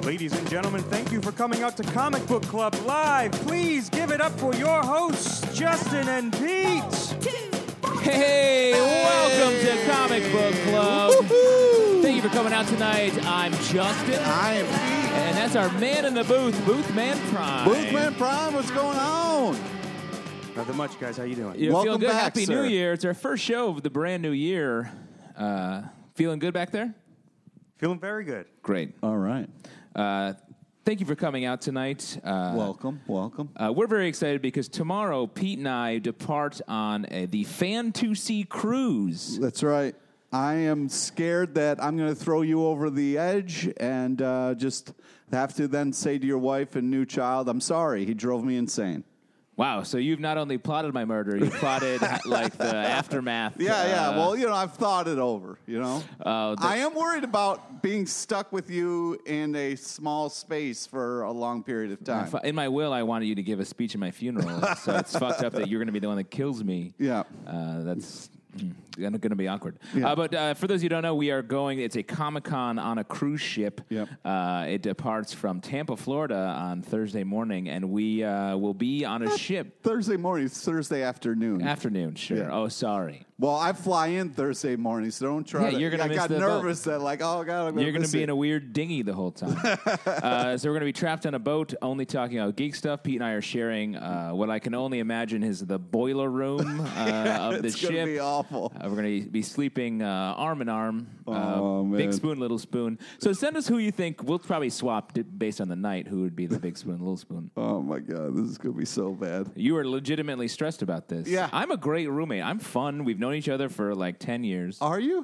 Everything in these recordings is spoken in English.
Ladies and gentlemen, thank you for coming out to Comic Book Club Live. Please give it up for your hosts, Justin and Pete. Hey, welcome to Comic Book Club. Woo-hoo. Thank you for coming out tonight. I'm Justin. I am Pete. And that's our man in the booth, Boothman Prime. Boothman Prime, what's going on? Nothing much, guys. How you doing? You Welcome feeling good? back, Happy sir. New Year. It's our first show of the brand new year. Feeling good back there? Feeling very good. Great. All right. Thank you for coming out tonight. Welcome. We're very excited because tomorrow Pete and I depart on the Fan2C cruise. That's right. I am scared that I'm going to throw you over the edge and just have to then say to your wife and new child, I'm sorry, he drove me insane. Wow, so you've not only plotted my murder, you plotted like the aftermath. Yeah. Well, I've thought it over, I am worried about being stuck with you in a small space for a long period of time. In my will, I wanted you to give a speech at my funeral, so it's fucked up that you're going to be the one that kills me. Yeah. That's going to be awkward. Yeah. But for those of you who don't know, we are going, it's a Comic-Con on a cruise ship. Yep. It departs from Tampa, Florida on Thursday morning, and we will be on a ship. Thursday morning, it's Thursday afternoon. Afternoon, sure. Yeah. Oh, sorry. Well, I fly in Thursday morning, so don't try Yeah, you're gonna I miss got the nervous that, like, oh, God, I'm going You're going to be in it. a weird dinghy the whole time. So we're going to be trapped on a boat, only talking about geek stuff. Pete and I are sharing what I can only imagine is the boiler room of the It's ship. going to be awful. We're going to be sleeping arm in arm, Oh, man. big spoon, little spoon. So send us who you think. We'll probably swap based on the night who would be the big spoon, little spoon. Oh, my God, this is going to be so bad. You are legitimately stressed about this. Yeah. I'm a great roommate. I'm fun. We've known each other for like 10 years. Are you?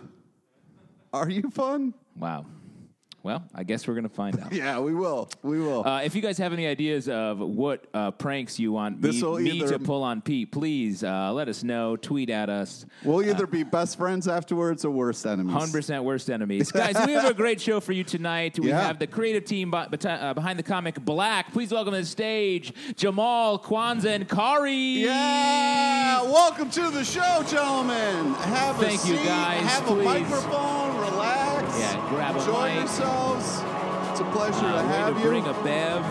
Are you fun? Wow. Well, I guess we're going to find out. Yeah, we will. We will. If you guys have any ideas of what pranks you want me to pull on Pete, please let us know. Tweet at us. We'll either be best friends afterwards or worst enemies. 100% worst enemies. Guys, we have a great show for you tonight. We Yeah. have the creative team behind the comic Black. Please welcome to the stage Jamal, Kwanzaa, and Kari. Yeah! Welcome to the show, gentlemen. Have a Thank seat. you, guys. Have Please. a microphone. Relax. Yeah, grab a Enjoy mic. yourselves. It's a pleasure to We're have going to you. bring a bev.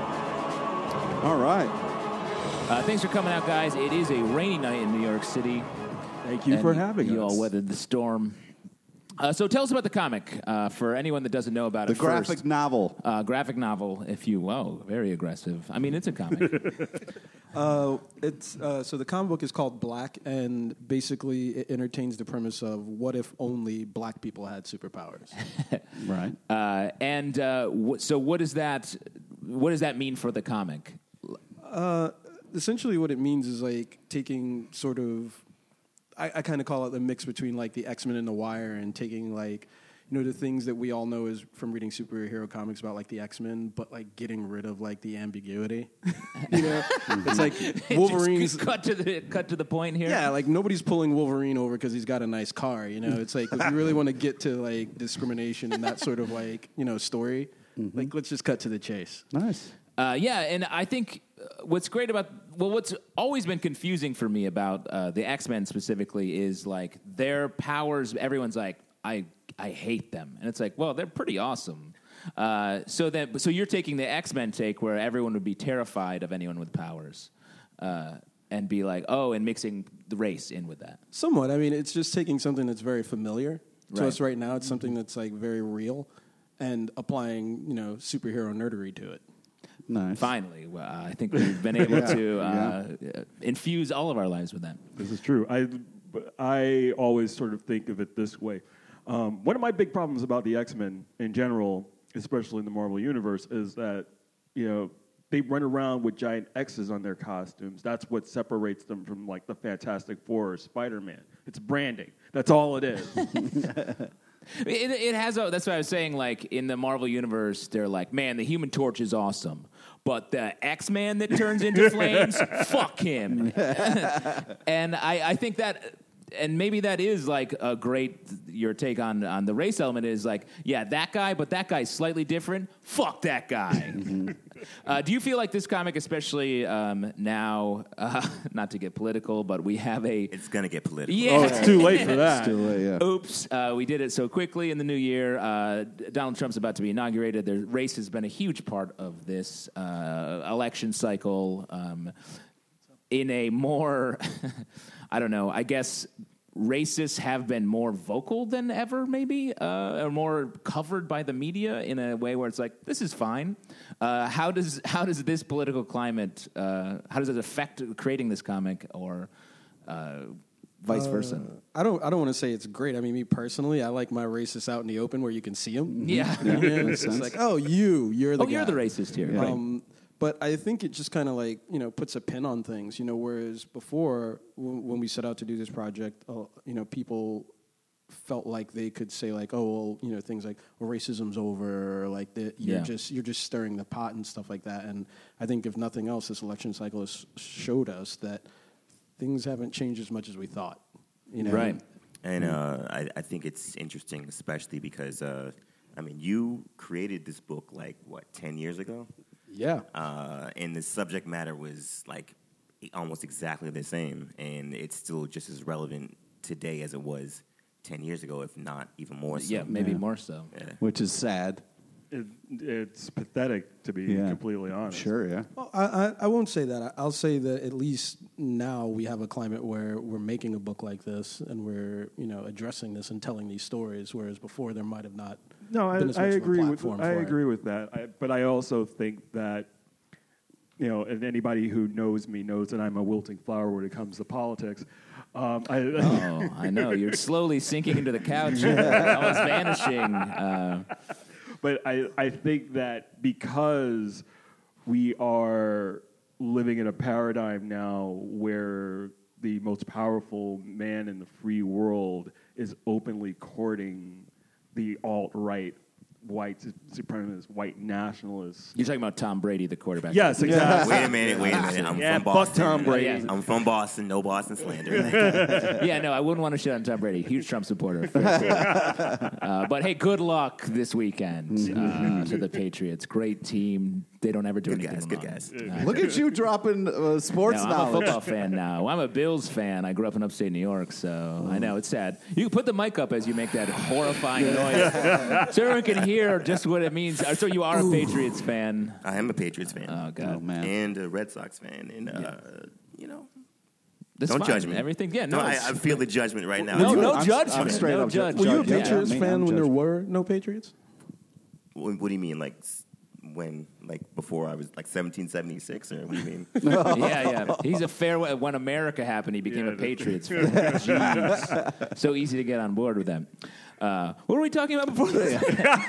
All right. Thanks for coming out, guys. It is a rainy night in New York City. Thank you for having us. You all weathered the storm. So tell us about the comic for anyone that doesn't know about The it. graphic novel. Graphic novel, if you will. Very aggressive. I mean, it's a comic. So the comic book is called Black, and basically it entertains the premise of what if only black people had superpowers. Right. So what does that mean for the comic? Essentially, what it means is like taking sort of, I kind of call it the mix between like the X-Men and the Wire, and taking like, the things that we all know is from reading superhero comics about like the X-Men, but like getting rid of like the ambiguity. It's like Wolverine's. Just cut to the point here. Yeah, like nobody's pulling Wolverine over because he's got a nice car. It's like if you really want to get to like discrimination and that sort of like story, like let's just cut to the chase. Nice. And I think what's great about what's always been confusing for me about the X-Men specifically is like their powers. Everyone's like, I hate them, and it's like, well, they're pretty awesome. So you're taking the X-Men take where everyone would be terrified of anyone with powers, and be like, and mixing the race in with that. Somewhat. I mean, it's just taking something that's very familiar to Right. us right now. It's something that's like very real, and applying superhero nerdery to it. Nice. Finally, I think we've been able to infuse all of our lives with that. This is true. I always sort of think of it this way. One of my big problems about the X-Men in general, especially in the Marvel Universe, is that, they run around with giant X's on their costumes. That's what separates them from, like, the Fantastic Four or Spider-Man. It's branding. That's all it is. It has. That's what I was saying. Like in the Marvel universe, they're like, man, the Human Torch is awesome, but the X-Man that turns into flames, fuck him. And I think that, and maybe that is like a great. Your take on the race element is like, yeah, that guy, but that guy's slightly different. Fuck that guy. Do you feel like this comic, especially now, not to get political, but we have a... It's going to get political. Yeah. Oh, it's too late for that. It's too late, yeah. Oops, we did it so quickly in the new year. Donald Trump's about to be inaugurated. The race has been a huge part of this election cycle. In a more, I don't know, I guess racists have been more vocal than ever, maybe, or more covered by the media in a way where it's like, this is fine. How does this political climate, how does it affect creating this comic, or vice versa? I don't want to say it's great. I mean, me personally, I like my racists out in the open where you can see them. Yeah. It's like, oh, you're the guy. You're the racist here. Right. But I think it just kind of like, puts a pin on things, whereas before when we set out to do this project, people felt like they could say like, oh, well, things like, well, racism's over, or like you're just stirring the pot and stuff like that. And I think if nothing else, this election cycle has showed us that things haven't changed as much as we thought. Right. And I think it's interesting, especially because, you created this book 10 years ago? Yeah. And the subject matter was almost exactly the same, and it's still just as relevant today as it was 10 years ago, if not even more so. Yeah, maybe more so. Yeah. Which is sad. It's pathetic, to be completely honest. Sure, yeah. Well, I won't say that. I'll say that at least now we have a climate where we're making a book like this and we're addressing this and telling these stories, whereas before there might have not. No, I agree with that. But I also think that and anybody who knows me knows that I'm a wilting flower when it comes to politics. I know you're slowly sinking into the couch, almost vanishing. But I think that because we are living in a paradigm now where the most powerful man in the free world is openly courting the alt-right, white supremacist, white nationalists. You're talking about Tom Brady, the quarterback. Yes, exactly. Wait a minute. I'm from Boston. Fuck Tom Brady. I'm from Boston. No Boston slander. Yeah, no, I wouldn't want to shit on Tom Brady. Huge Trump supporter. But hey, good luck this weekend to the Patriots. Great team. They don't ever do anything wrong. Good guys. Look at you dropping sports I'm a knowledge. football fan now. I'm a Bills fan. I grew up in upstate New York, so I know it's sad. You can put the mic up as you make that horrifying noise, so everyone can hear just what it means. So you are a Patriots fan. I am a Patriots fan. Oh God, man. And a Red Sox fan, and That's don't fine. judge me. Everything, yeah. No, I feel the judgment right now. no judgment. I'm straight no up judgment. Were you a Yeah, Patriots me, fan I'm when there judged. were no Patriots? What do you mean, when, before I was 1776, or what do you mean? Yeah. He's a fair way. When America happened, he became a Patriots fan. Jeez. So easy to get on board with them. What were we talking about before this?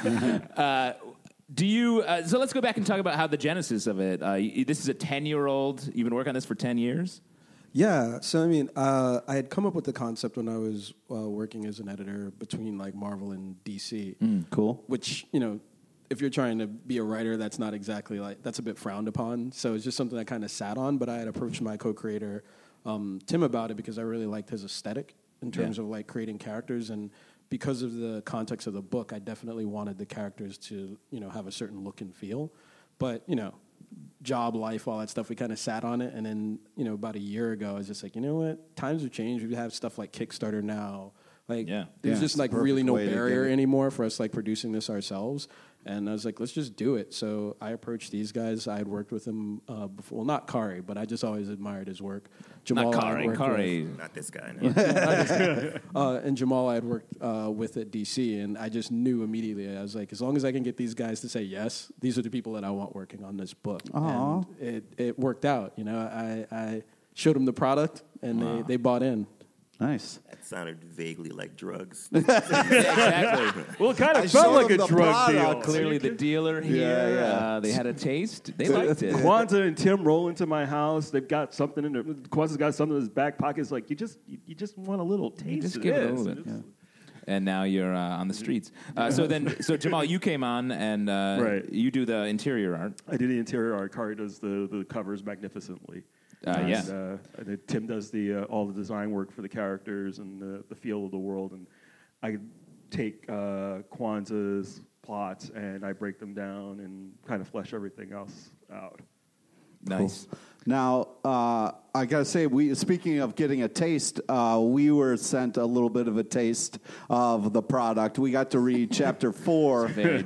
Do you? So let's go back and talk about how the genesis of it. This is a 10-year-old. You've been working on this for 10 years. Yeah, so I mean, I had come up with the concept when I was working as an editor between Marvel and DC. Cool. Which if you're trying to be a writer, that's not exactly that's a bit frowned upon. So it's just something I kind of sat on. But I had approached my co-creator Tim about it because I really liked his aesthetic in terms of creating characters, and because of the context of the book, I definitely wanted the characters to have a certain look and feel. But job, life, all that stuff, we kind of sat on it, and then about a year ago, I was just like, you know what, times have changed. We have stuff like Kickstarter now. There's just really no barrier anymore for us producing this ourselves. And I was like, let's just do it. So I approached these guys. I had worked with them before. Well, not Kari, but I just always admired his work. Jamal, Not Kari. Not this guy. No. And Jamal I had worked with at DC, and I just knew immediately. I was like, as long as I can get these guys to say yes, these are the people that I want working on this book. Aww. And it worked out. I showed them the product, and they bought in. Nice. That sounded vaguely like drugs. Exactly. Well, it kind I of felt showed like a him the drug deal. product. Clearly, the dealer here. Yeah. They had a taste. They liked it. Kwanzaa and Tim roll into my house. They've got something in their. Kwanzaa's got something in his back pocket. It's like you just want a little taste. Just of give it a this. little bit. And now you're on the streets. So Jamal, you came on and Right. you do the interior art. I do the interior art. Kari does the covers magnificently. Yes. And then Tim does all the design work for the characters and the feel of the world. And I take Kwanzaa's plots and I break them down and kind of flesh everything else out. Nice. Now, I gotta say, speaking of getting a taste, we were sent a little bit of a taste of the product. We got to read chapter 4,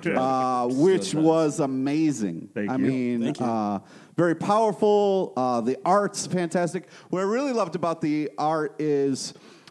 which was amazing. Thank I you. mean, very powerful. The art's fantastic. What I really loved about the art is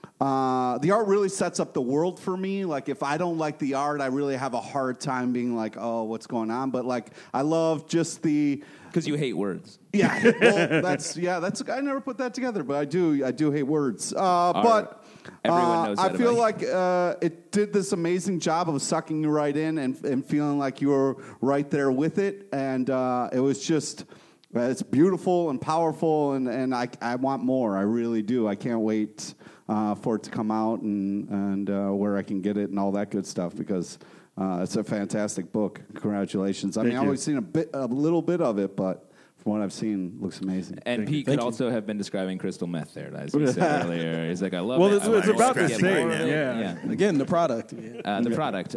the art really sets up the world for me. Like, if I don't like the art, I really have a hard time being like, oh, what's going on? But like, I love just the. Because you hate words. Yeah, well, that's I never put that together, but I do hate words. But everyone knows that I feel about you. like it did this amazing job of sucking you right in and feeling like you were right there with it, and it was just it's beautiful and powerful, and I want more. I really do. I can't wait for it to come out and where I can get it and all that good stuff because. It's a fantastic book. Congratulations. I mean, I've only seen a little bit of it, but from what I've seen, looks amazing. And Pete could also have been describing crystal meth there, as we said earlier. He's like, I love it. Well, it's about the same. Yeah. Again, the product. The product.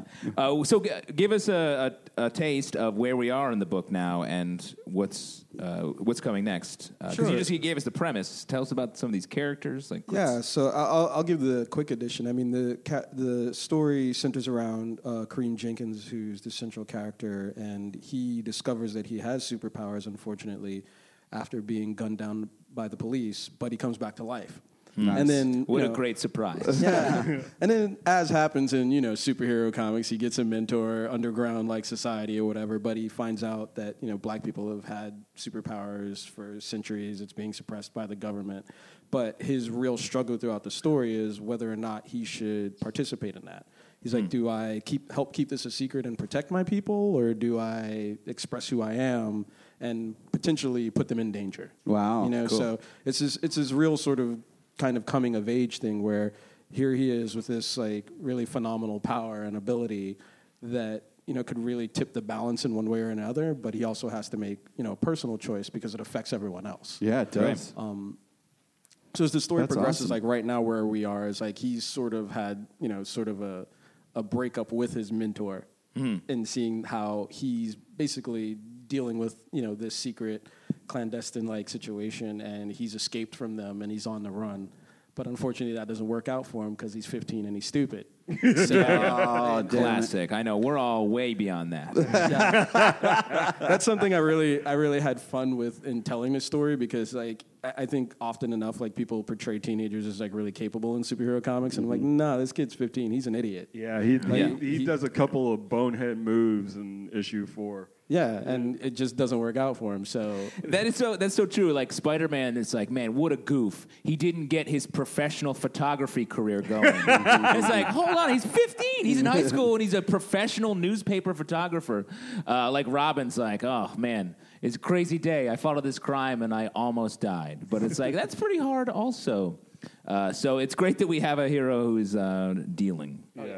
So give us a taste of where we are in the book now and what's coming next. Because you just gave us the premise. Tell us about some of these characters. So I'll give the quick edition. I mean, the story centers around Kareem Jenkins, who's the central character, and he discovers that he has superpowers, unfortunately, after being gunned down by the police, but he comes back to life. Nice. And then, What a great surprise. yeah. And then, as happens in, superhero comics, he gets a mentor, underground like society or whatever, but he finds out that, black people have had superpowers for centuries. It's being suppressed by the government. But his real struggle throughout the story is whether or not he should participate in that. He's like, do I help keep this a secret and protect my people, or do I express who I am and potentially put them in danger? Wow. Cool. So it's this real sort of kind of coming of age thing where here he is with this like really phenomenal power and ability that could really tip the balance in one way or another, but he also has to make a personal choice because it affects everyone else. Yeah, it does. So as the story That's progresses, awesome. like right now where we are is like he's sort of had sort of a breakup with his mentor and seeing how he's basically dealing with this secret clandestine like situation, and he's escaped from them and he's on the run. But unfortunately, that doesn't work out for him because he's 15 and he's stupid. So, Classic. I know. We're all way beyond that. That's something I really had fun with in telling this story because like I think often enough like people portray teenagers as like really capable in superhero comics, and I'm like, nah, this kid's 15. He's an idiot. Yeah, he does a couple of bonehead moves in issue 4. Yeah, and it just doesn't work out for him. So that's so true. Like Spider-Man, it's like, man, what a goof. He didn't get his professional photography career going. It's like, hold on, he's 15. He's in high school and he's a professional newspaper photographer. Like Robin's like, oh man, it's a crazy day. I followed this crime and I almost died. But it's like, that's pretty hard also. So it's great that we have a hero who's dealing. Yeah.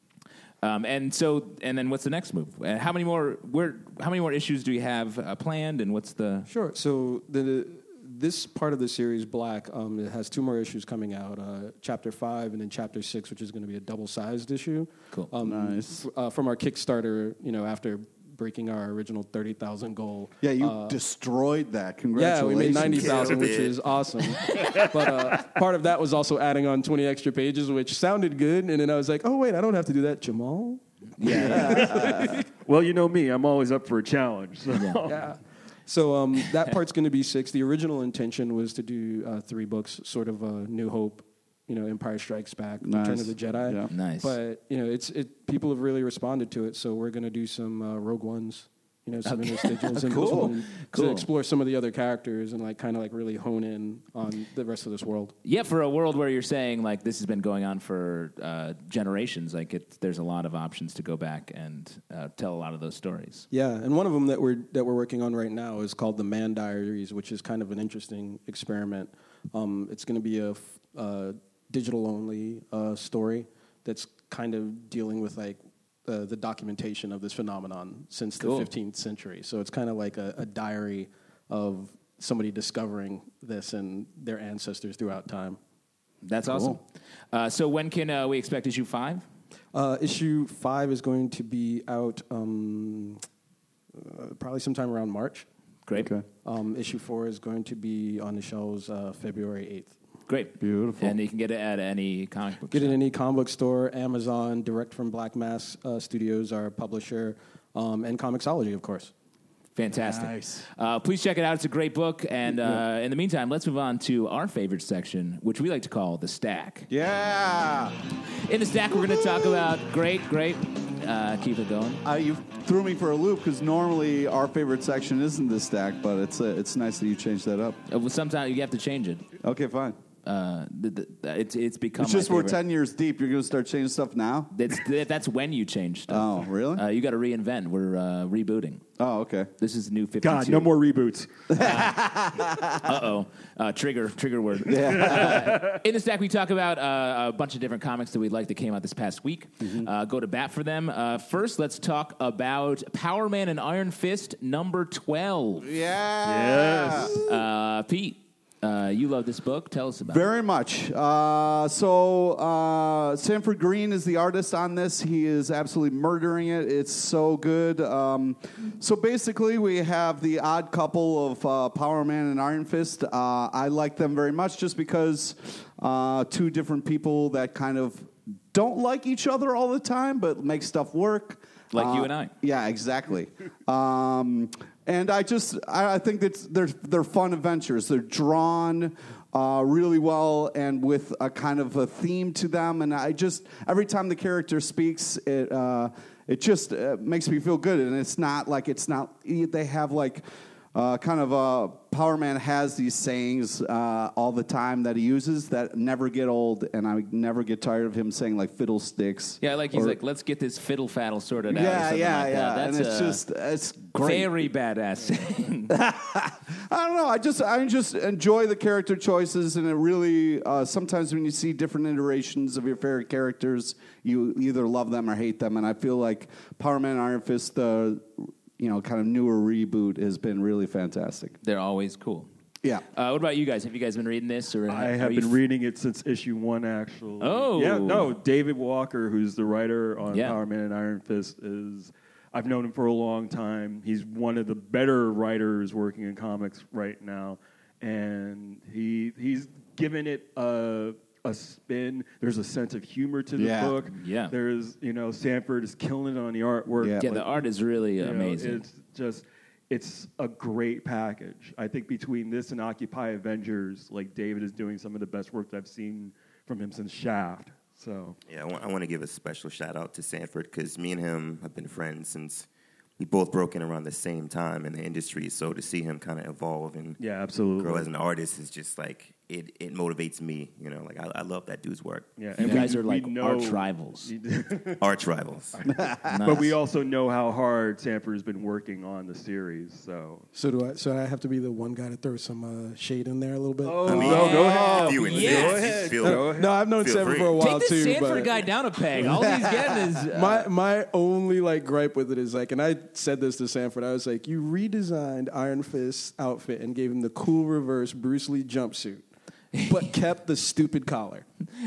And then what's the next move? How many more issues do you have planned, and what's the... Sure. So this part of the series, Black, it has 2 more issues coming out, Chapter 5 and then Chapter 6, which is going to be a double-sized issue. Cool. Nice. From our Kickstarter, after breaking our original 30,000 goal. Yeah, you destroyed that. Congratulations. Yeah, we made 90,000, which is awesome. But part of that was also adding on 20 extra pages, which sounded good. And then I was like, oh, wait, I don't have to do that, Jamal. Yeah. Well, you know me. I'm always up for a challenge. So. Yeah. So that part's going to be 6. The original intention was to do 3 books, sort of New Hope, Empire Strikes Back, Return of the Jedi. Yeah. Nice. But people have really responded to it, so we're going to do some Rogue Ones, some interstitials in between to explore some of the other characters and kind of really hone in on the rest of this world. Yeah, for a world where you're saying like this has been going on for generations, there's a lot of options to go back and tell a lot of those stories. Yeah, and one of them that we're working on right now is called the Man Diaries, which is kind of an interesting experiment. It's going to be a digital-only story that's kind of dealing with the documentation of this phenomenon since the 15th century. So it's kind of like a diary of somebody discovering this and their ancestors throughout time. That's awesome. So when can we expect issue 5? Issue 5 is going to be out probably sometime around March. Great. Okay. Issue 4 is going to be on the shelves February 8th. Great. Beautiful. And you can get it at any comic book Get it shop. in any comic book store, Amazon, direct from Black Mass Studios, our publisher, and Comixology, of course. Fantastic. Nice. Please check it out. It's a great book. And in the meantime, let's move on to our favorite section, which we like to call the stack. Yeah. In the stack, we're going to talk about great. Keep it going. You threw me for a loop because normally our favorite section isn't the stack, but it's nice that you changed that up. Sometimes you have to change it. Okay, fine. It's become. It's just my we're favorite. 10 years deep. You're going to start changing stuff now? That's when you change stuff. Oh, really? You got to reinvent. We're rebooting. Oh, okay. This is new 52. God, no more reboots. Trigger word. In the stack, we talk about a bunch of different comics that we like that came out this past week. Go to bat for them. First, let's talk about Power Man and Iron Fist number 12. Yeah. Yes. Pete, you love this book. Tell us about it. Very much. Sanford Green is the artist on this. He is absolutely murdering it. It's so good. So basically, we have the odd couple of Power Man and Iron Fist. I like them very much just because two different people that kind of don't like each other all the time, but make stuff work. Like you and I. Yeah, exactly. And I think that they're fun adventures. They're drawn really well and with a kind of a theme to them. And every time the character speaks, it just makes me feel good. And they have like Power Man has these sayings all the time that he uses that never get old, and I never get tired of him saying like fiddlesticks. Yeah, he's like, let's get this fiddle faddle sorted out. Yeah, or yeah, something like yeah. that. That's And it's great. very badass saying. I don't know. I just enjoy the character choices, and it really sometimes when you see different iterations of your favorite characters, you either love them or hate them. And I feel like Power Man and Iron Fist, kind of newer reboot has been really fantastic. They're always cool. Yeah. What about you guys? Have you guys been reading this? Or I have been reading it since issue 1, actually. Oh. Yeah, no, David Walker, who's the writer on Yeah. Power Man and Iron Fist, I've known him for a long time. He's one of the better writers working in comics right now. And he's given it a spin. There's a sense of humor to the book. Yeah. There's, Sanford is killing it on the artwork. Yeah. Yeah, the art is really amazing. It's a great package. I think between this and Occupy Avengers, like David is doing some of the best work that I've seen from him since Shaft. So Yeah, I want to give a special shout out to Sanford because me and him have been friends since we both broke in around the same time in the industry. So to see him kind of evolve and yeah, absolutely. grow as an artist is just like it motivates me. I love that dude's work. Yeah, You and guys we are like know- arch rivals. Arch rivals. But we also know how hard Sanford has been working on the series. So So I have to be the one guy to throw some shade in there a little bit? I mean, go ahead. if you insist, yes. Go ahead. feel- No, I've known feel Sanford free. for a while Take this too. Sanford but guy down a peg. All he's getting is my only gripe with it is and I said this to Sanford. I was like, you redesigned Iron Fist's outfit and gave him the cool reverse Bruce Lee jumpsuit, but kept the stupid collar.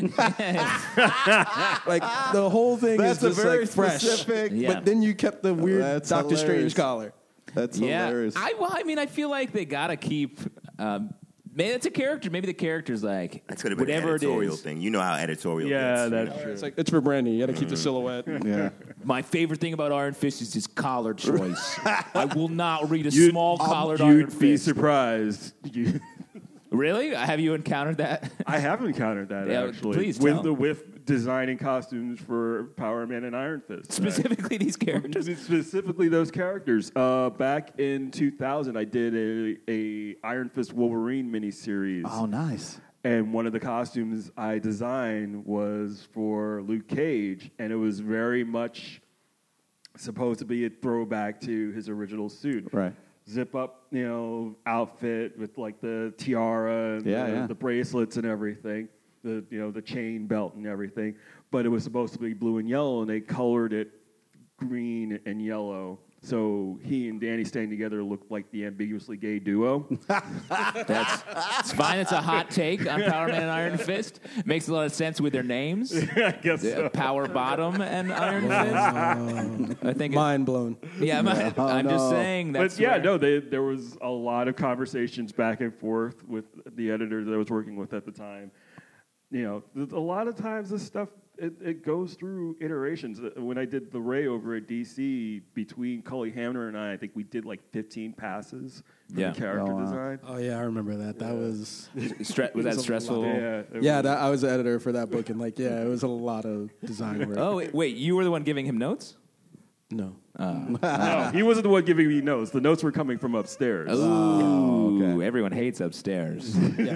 The whole thing That's is a just very fresh. specific. Yeah. But then you kept the weird That's Doctor hilarious. Strange collar. That's yeah. hilarious. I feel like they gotta keep. Maybe it's a character. Maybe the character's like That could have been an whatever it editorial is. thing. You know how editorial yeah, gets. that's true. It's for branding. You got to keep the silhouette. yeah. My favorite thing about Iron Fist is his collar choice. I will not read a small collared Iron You'd be Fist. surprised. Really? Have you encountered that? I have encountered that Yeah, actually. please tell. with designing costumes for Power Man and Iron Fist. Specifically these characters. Specifically those characters. Back in 2000, I did a Iron Fist Wolverine miniseries. Oh, nice. And one of the costumes I designed was for Luke Cage, and it was very much supposed to be a throwback to his original suit. Right. Zip up, outfit with like the tiara and the bracelets and everything, the chain belt and everything. But it was supposed to be blue and yellow, and they colored it green and yellow So he and Danny staying together looked like the ambiguously gay duo. It's fine. It's a hot take on Power Man and Iron Fist. Makes a lot of sense with their names. I guess so. Power Bottom and Iron Fist. I think Mind blown. I'm just saying. That's But yeah, where- there was a lot of conversations back and forth with the editor that I was working with at the time. You know, a lot of times this stuff, it goes through iterations. When I did the Ray over at DC, between Cully Hamner and I think we did like 15 passes for the character design. Oh yeah, I remember that. That was was that stressful? Yeah, I was the editor for that book, and it was a lot of design work. Oh wait, you were the one giving him notes? No. No, he wasn't the one giving me notes. The notes were coming from upstairs. Ooh, everyone hates upstairs.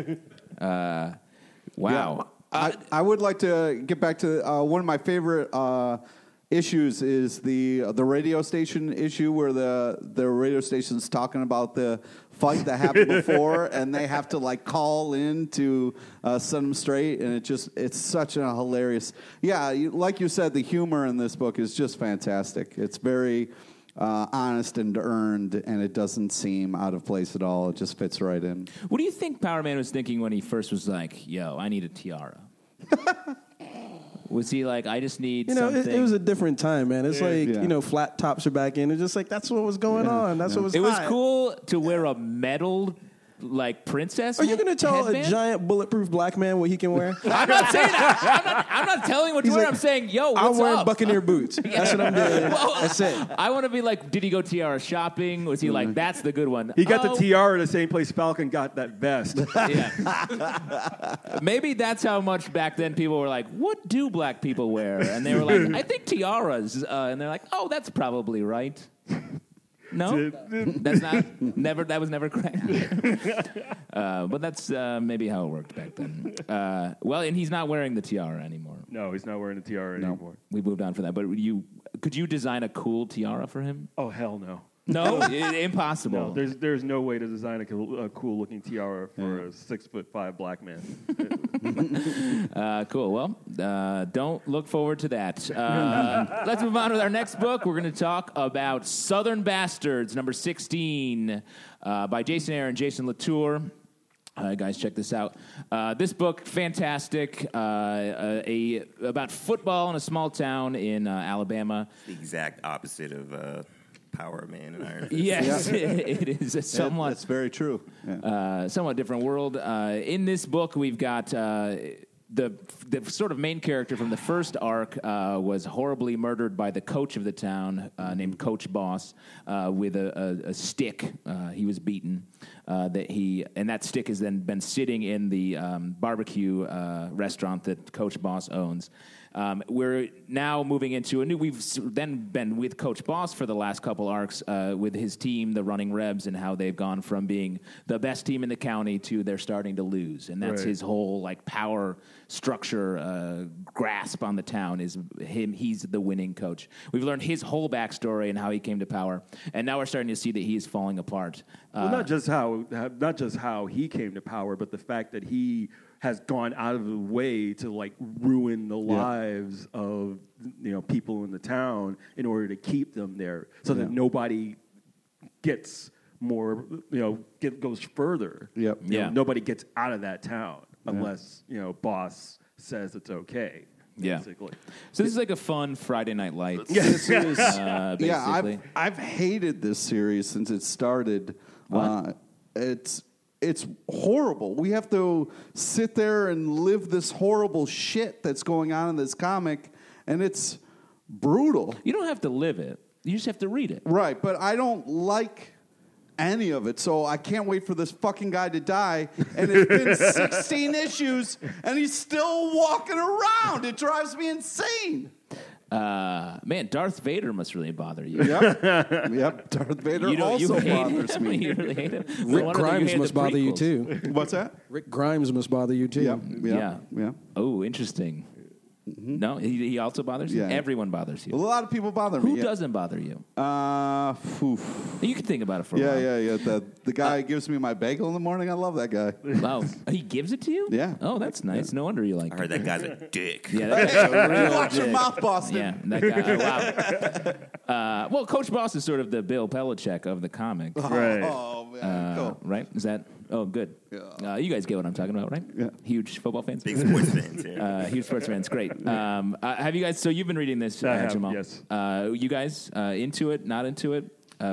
Wow. I would like to get back to one of my favorite issues is the radio station issue where the radio station's talking about the fight that happened before, and they have to like call in to set them straight, and it's such a hilarious. Yeah, like you said, the humor in this book is just fantastic. It's very honest and earned, and it doesn't seem out of place at all. It just fits right in. What do you think Power Man was thinking when he first was like, "Yo, I need a tiara"? Was he like, I just need something? It was a different time, man. It's flat tops are back in. It's just like, that's what was going on. That's what was It was hot. cool to wear a metal, like, princess Are you going to tell headband? a giant bulletproof black man what he can wear? I'm not saying that. I'm not telling what to wear. like, I'm saying, yo, what's I'm wearing up? Buccaneer boots. That's what I'm doing. That's it. I want to be like, did he go tiara shopping? Was he like, that's the good one? He got the tiara the same place Falcon got that vest. Yeah. Maybe that's how much back then people were like, what do black people wear? And they were like, I think tiaras. And they're like, oh, that's probably right. No, that's not. Never. That was never correct. But that's maybe how it worked back then. Well, and he's not wearing the tiara anymore. No, he's not wearing the tiara anymore. We moved on from that. But could you design a cool tiara for him? Oh, hell no. No, impossible. No, there's no way to design a cool looking tiara for a 6'5" black man. Cool. Well, don't look forward to that. Let's move on with our next book. We're going to talk about Southern Bastards, number 16, by Jason Aaron, Jason Latour. Guys, check this out. This book, fantastic. About football in a small town in Alabama. The exact opposite of Power Man and Iron Fist. Yes, it is a somewhat. That's very true. Yeah. Somewhat different world. In this book, we've got the sort of main character from the first arc was horribly murdered by the coach of the town named Coach Boss with a stick. He was beaten. That stick has then been sitting in the barbecue restaurant that Coach Boss owns. We're now moving into we've then been with Coach Boss for the last couple arcs with his team, the Running Rebs, and how they've gone from being the best team in the county to they're starting to lose. And that's his whole like power structure grasp on the town is him. He's the winning coach. We've learned his whole backstory and how he came to power. And now we're starting to see that he is falling apart. Well, not just how he came to power, but the fact that he has gone out of the way to like ruin the lives of people in the town in order to keep them there, so that nobody gets more goes further. Yep. Nobody gets out of that town unless Boss says it's okay. Basically. So this is like a fun Friday Night Lights. This is basically. I've hated this series since it started. What? It's horrible. We have to sit there and live this horrible shit that's going on in this comic, and it's brutal. You don't have to live it. You just have to read it. Right, but I don't like any of it, so I can't wait for this fucking guy to die. And it's been 16 issues, and he's still walking around. It drives me insane. Man, Darth Vader must really bother you. Yep. Darth Vader also bothers me. You really hate him. Rick Grimes must bother you too. What's that? Rick Grimes must bother you too. Yeah. Oh, interesting. No, he also bothers you. Yeah. Everyone bothers you. Well, a lot of people bother me. Who yeah. doesn't bother you? Oof. You can think about it for a while. Yeah. The guy who gives me my bagel in the morning, I love that guy. Wow, he gives it to you? Yeah. Oh, that's nice. No wonder you like I heard it. that guy's a dick. Yeah, that guy's a real Watch your dick. mouth, Boston. Yeah, that guy. Wow. Well, Coach Boss is sort of the Bill Belichick of the comic, Right. Oh, man. Cool. right? Is that? Oh, good. Yeah. You guys get what I'm talking about, right? Yeah. Huge football fans. Big sports fans. Yeah. Huge sports fans. Great. Have you guys? So you've been reading this, I have, Jamal? yes. You guys into it? Not into it?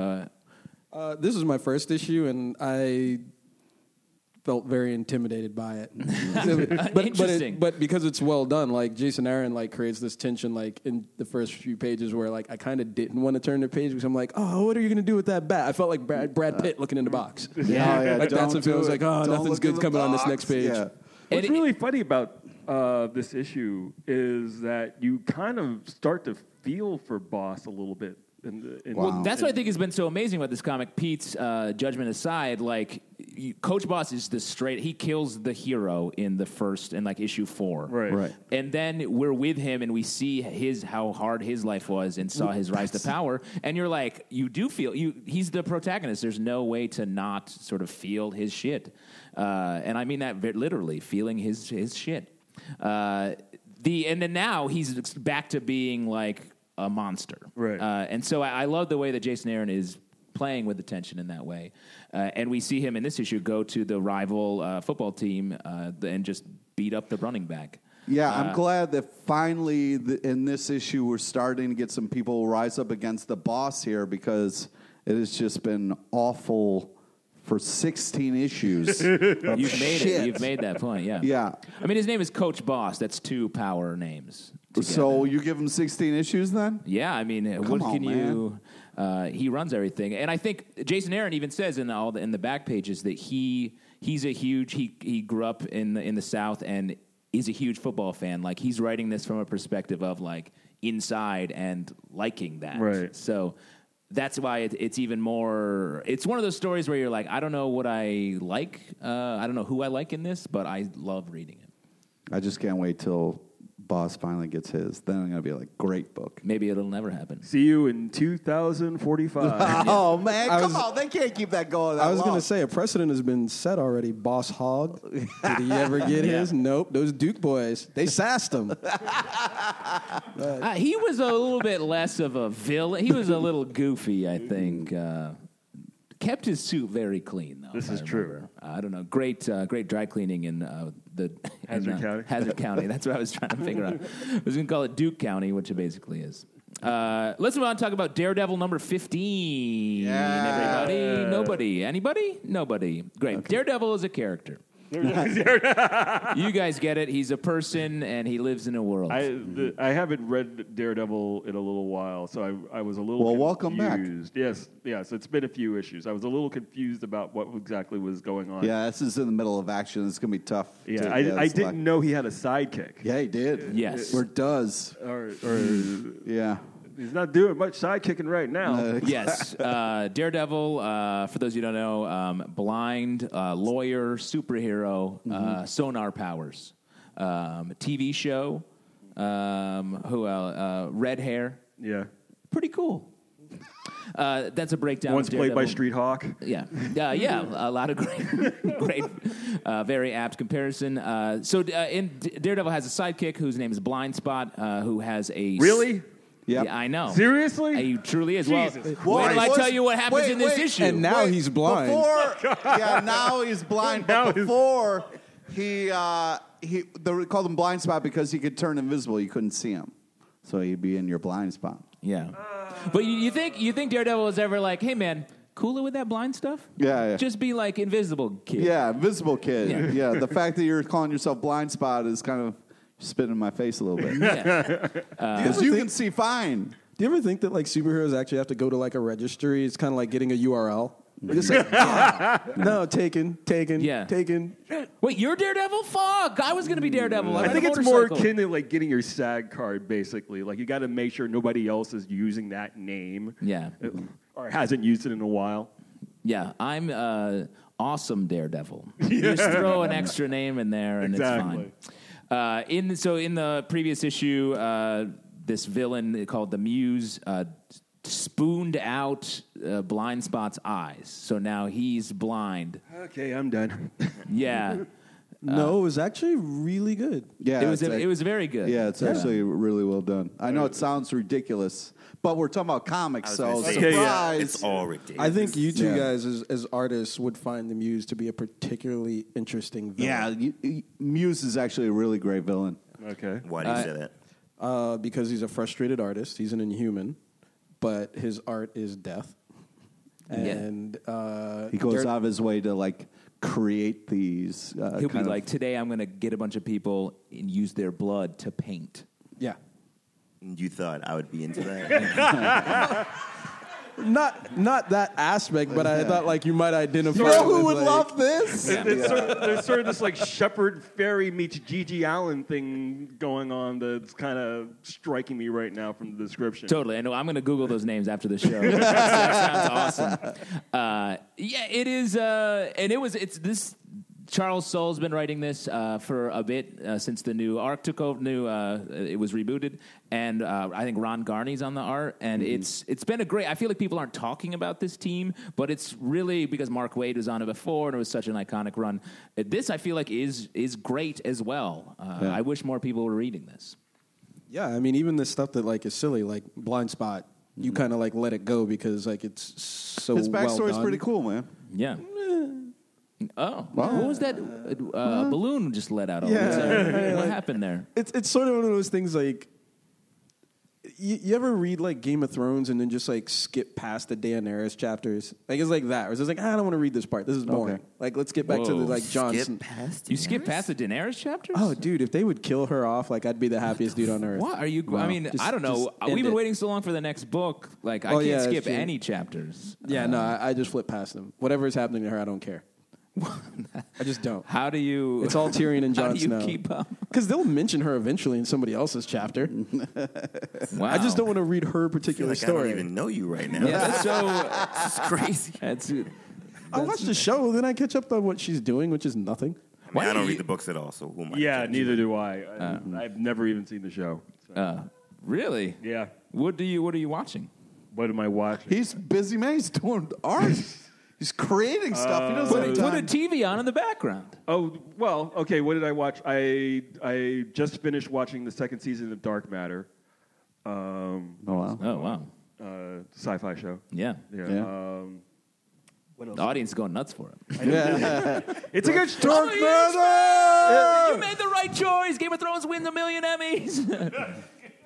This is my first issue, and I felt very intimidated by it. Interesting. But because it's well done, like Jason Aaron like creates this tension like in the first few pages where like I kind of didn't want to turn the page because I'm like, oh, what are you going to do with that bat? I felt like Brad Pitt looking in the box. Yeah. Like that's Don't what feels do like, it. oh, Don't nothing's look good in the coming on this box. next page. Yeah. What's really funny about this issue is that you kind of start to feel for Boss a little bit. Well, that's what I think has been so amazing about this comic. Pete's judgment aside, like Coach Boss is the straight. He kills the hero in the first in like issue 4, Right. And then we're with him and we see how hard his life was and saw his rise to power. And you're like, you do feel he's the protagonist. There's no way to not sort of feel his shit, and I mean that literally, feeling his shit. And then now he's back to being like a monster. Right. And so I love the way that Jason Aaron is playing with the tension in that way. And we see him in this issue go to the rival football team and just beat up the running back. Yeah, I'm glad that finally in this issue we're starting to get some people rise up against the boss here because it has just been awful for 16 issues. You've made shit. it. You've made that point, yeah. Yeah. I mean, his name is Coach Boss. That's 2 power names together. So you give him 16 issues then? Yeah, I mean, what on, can you? He runs everything, and I think Jason Aaron even says in the back pages that he's a huge. He grew up in the South and is a huge football fan. Like he's writing this from a perspective of like inside and liking that. Right. So that's why it's even more. It's one of those stories where you're like, I don't know what I like. I don't know who I like in this, but I love reading it. I just can't wait till Boss finally gets his. Then I'm going to be like, great book. Maybe it'll never happen. See you in 2045. Oh, man, come on. They can't keep that going that I was long. going to say, a precedent has been set already. Boss Hogg. Did he ever get his? Nope. Those Duke boys, they sassed him. He was a little bit less of a villain. He was a little goofy, I think. Kept his suit very clean, though. This is true. I don't know. Great dry cleaning in the Hazard County. Hazard County. That's what I was trying to figure out. I was going to call it Duke County, which it basically is. Let's move on and talk about Daredevil number 15. Yeah. Everybody? Nobody? Anybody? Nobody. Great. Okay. Daredevil is a character. You guys get it. He's a person, and he lives in a world. I haven't read Daredevil in a little while, so I was a little confused. Welcome back. Yes, it's been a few issues. I was a little confused about what exactly was going on. Yeah, this is in the middle of action. It's going to be tough. Yeah, I didn't know he had a sidekick. Yeah, he did. Yes. Or does. Or Yeah. he's not doing much sidekicking right now. Yes. Daredevil, for those of you who don't know, blind, lawyer, superhero, sonar powers. TV show, red hair. Yeah. Pretty cool. That's a breakdown. Once of played by Daredevil. Street Hawk. Yeah, a lot of great, very apt comparison. Daredevil has a sidekick whose name is Blind Spot, who has a Really? Yep. Yeah, I know. Seriously? He truly is. Jesus Well, wait till I Christ. tell you what happens in this issue. And now he's blind. Now he's blind. Now But he's- before, they called him Blind Spot because he could turn invisible. You couldn't see him. So he'd be in your blind spot. Yeah, but you think Daredevil was ever like, hey man, cooler with that blind stuff? Yeah. Just be like Invisible Kid. Yeah, invisible kid. Yeah. Yeah, the fact that you're calling yourself Blind Spot is kind of spitting in my face a little bit. Yeah. Because you can see fine. Do you ever think that like superheroes actually have to go to like a registry? It's kind of like getting a URL. It's like, no, taken, Yeah. taken. Wait, you're Daredevil? Fuck! I was gonna be Daredevil. I ride think a it's more motorcycle. akin to like getting your SAG card, basically. Like you got to make sure nobody else is using that name. Yeah. Or hasn't used it in a while. Yeah, I'm awesome Daredevil. You just throw an extra name in there, and Exactly. it's In the previous issue, this villain called the Muse spooned out Blind Spot's eyes, so now he's blind. Okay, I'm done. Yeah. No, it was actually really good. Yeah, It was very good. Yeah, it's actually really well done. I know it sounds ridiculous, but we're talking about comics, I was so gonna say, surprise. it's all ridiculous. I think you two Yeah. guys, as artists, would find the Muse to be a particularly interesting villain. Yeah, Muse is actually a really great villain. Okay. Why do you say that? Because he's a frustrated artist. He's an inhuman, but his art is death. And He goes out of his way to like create these. He'll be like, today I'm going to get a bunch of people and use their blood to paint. Yeah. You thought I would be into that? Not that aspect, but I thought like you might identify. You know who with, would like, love this? There's sort of this like Shepherd Fairy meets Gigi Allen thing going on that's kind of striking me right now from the description. Totally. I know. I'm going to Google those names after the show. That sounds awesome. Yeah, it is. And it's this. Charles Soule's been writing this for a bit since the new arc took over. It was rebooted, and I think Ron Garney's on the art. And it's been a great. I feel like people aren't talking about this team, but it's really because Mark Waid was on it before, and it was such an iconic run. This I feel like is great as well. I wish more people were reading this. Yeah, I mean, even the stuff that like is silly, like Blind Spot, you kind of like let it go because like it's so His well backstory is done. pretty cool, man. Yeah. Oh, what was that balloon just let out? Yeah. What happened there? It's sort of one of those things like you ever read like Game of Thrones and then just like skip past the Daenerys chapters? Like it's like that. Where it's just like I don't want to read this part. This is boring. Okay. Like let's get back to the Whoa. like Jon. Skip past You skip Daenerys? past the Daenerys chapters? Oh, dude, if they would kill her off, like I'd be the happiest dude on earth. What are you? I mean, Just- I don't know. just end We've been it. waiting so long for the next book. Like, I Oh, can't yeah, that's skip true. any chapters. Yeah, no, I just flip past them. Whatever is happening to her, I don't care. I just don't. How do you? It's all Tyrion and How Jon do you Snow. keep up? Because they'll mention her eventually in somebody else's chapter. Wow. I just don't want to read her I feel particular like I don't story. even know you right now. Yeah, that's so. It's crazy. That's. I watch the show, then I catch up on what she's doing, which is nothing. I Why mean, I do don't you- read the books at all, so who am I? Yeah, to judge? neither do I. I've never even seen the show. So, Really? yeah. What are you watching? What am I watching? He's busy, man. He's doing art. He's creating stuff. He doesn't Put have a time. TV on in the background. Oh, well, okay, what did I watch? I just finished watching the second season of Dark Matter, Oh, wow. Oh wow. sci-fi show. Yeah. Yeah. What else? The audience is going nuts for it. It's a good show. You made the right choice. Game of Thrones wins 1 million Emmys.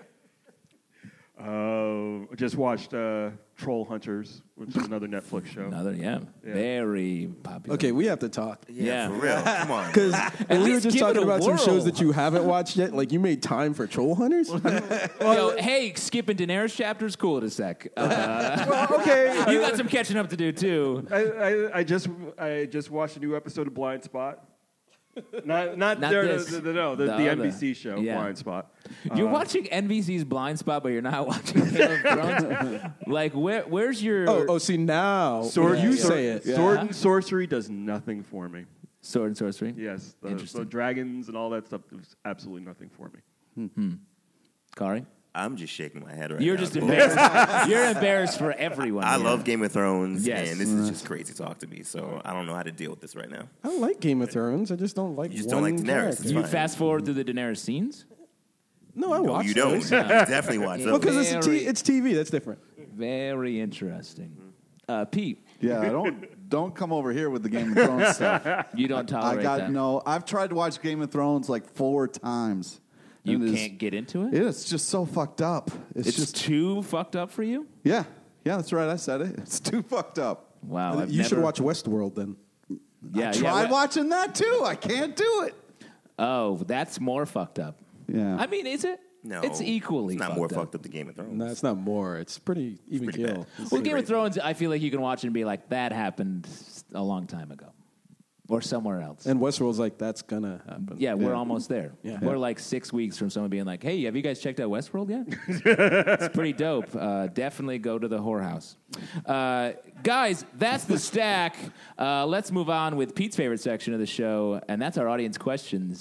Just watched Troll Hunters, which is another Netflix show. Another, very popular. Okay, we have to talk. Yeah. For real. Come on. Because we were least just give it talking a about some whirl. shows that you haven't watched yet. Like, you made time for Troll Hunters? Yo, hey, skipping Daenerys chapters, cool in a sec. Okay. You got some catching up to do too. I just watched a new episode of Blind Spot. Not Not there, this. the other. NBC show, Yeah. Blind Spot. You're watching NBC's Blind Spot, but you're not watching Game of Thrones. Like, where's your see, now Sword, you say it. Sword and sorcery does nothing for me. sword and sorcery? Yes, Interesting. the dragons and all that stuff does absolutely nothing for me. Kari? I'm just shaking my head right You're now. just embarrassed. You're embarrassed for everyone. I here. love Game of Thrones, Yes. and this is just crazy talk to me. So I don't know how to deal with this right now. I like Game of Thrones. I just don't like You just one don't like Daenerys. character. It's You fine. fast forward through the Daenerys scenes? No, I No, watch you don't. those. You definitely watch those. Because it's, Very- it's TV. That's different. Very interesting. Pete, Yeah, don't come over here with the Game of Thrones stuff. you don't tolerate that. No. I've tried to watch Game of Thrones like 4 times. You And can't get into it? It's just so fucked up. It's just too fucked up for you? yeah, that's right. I said it. It's too fucked up. Wow. I've you should never- watch Westworld then. Yeah, Try yeah. watching that too. I can't do it. Oh, that's more fucked up. Yeah. I mean, is it? No, It's equally It's not fucked more up. fucked up than Game of Thrones. No, it's not more. It's pretty even pretty kill. bad. Well, Game of Thrones, I feel like you can watch and be like, that happened a long time ago. or somewhere else. And Westworld's like, that's gonna happen. Yeah, we're almost there. Yeah. We're like 6 weeks from someone being like, hey, have you guys checked out Westworld yet? It's pretty dope. Definitely go to the whorehouse. Guys, that's the stack. Let's move on with Pete's favorite section of the show, and that's our audience questions.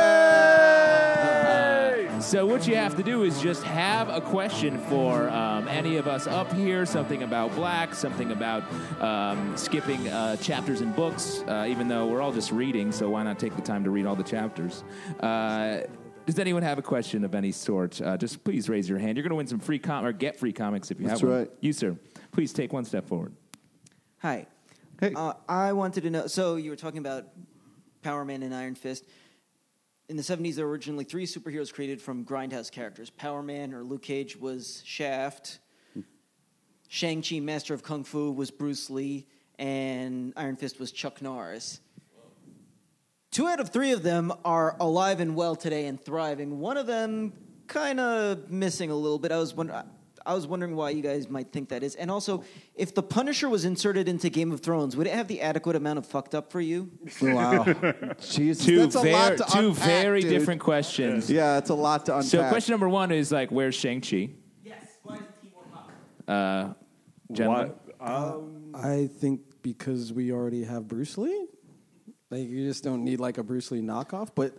So what you have to do is just have a question for any of us up here, something about black, something about skipping chapters in books, even though we're all just reading, so why not take the time to read all the chapters? Does anyone have a question of any sort? Just please raise your hand. You're going to win some free or get free comics if you have one. That's right. You, sir. Please take one step forward. Hi. Hey. I wanted to know, so you were talking about Power Man and Iron Fist. In the 70s, there were originally 3 superheroes created from Grindhouse characters. Power Man, or Luke Cage, was Shaft. Shang-Chi, Master of Kung Fu, was Bruce Lee. And Iron Fist was Chuck Norris. 2 out of 3 of them are alive and well today and thriving. One of them kind of missing a little bit. I was wondering why you guys might think that is. And also, if the Punisher was inserted into Game of Thrones, would it have the adequate amount of fucked up for you? Wow. Jesus, Two that's a lot to two unpack, very dude. different questions. Yeah, it's a lot to unpack. So question number 1 is like, where's Shang-Chi? Yes. Why isn't he more popular? Gentlemen? I think because we already have Bruce Lee. Like, you just don't need like a Bruce Lee knockoff. But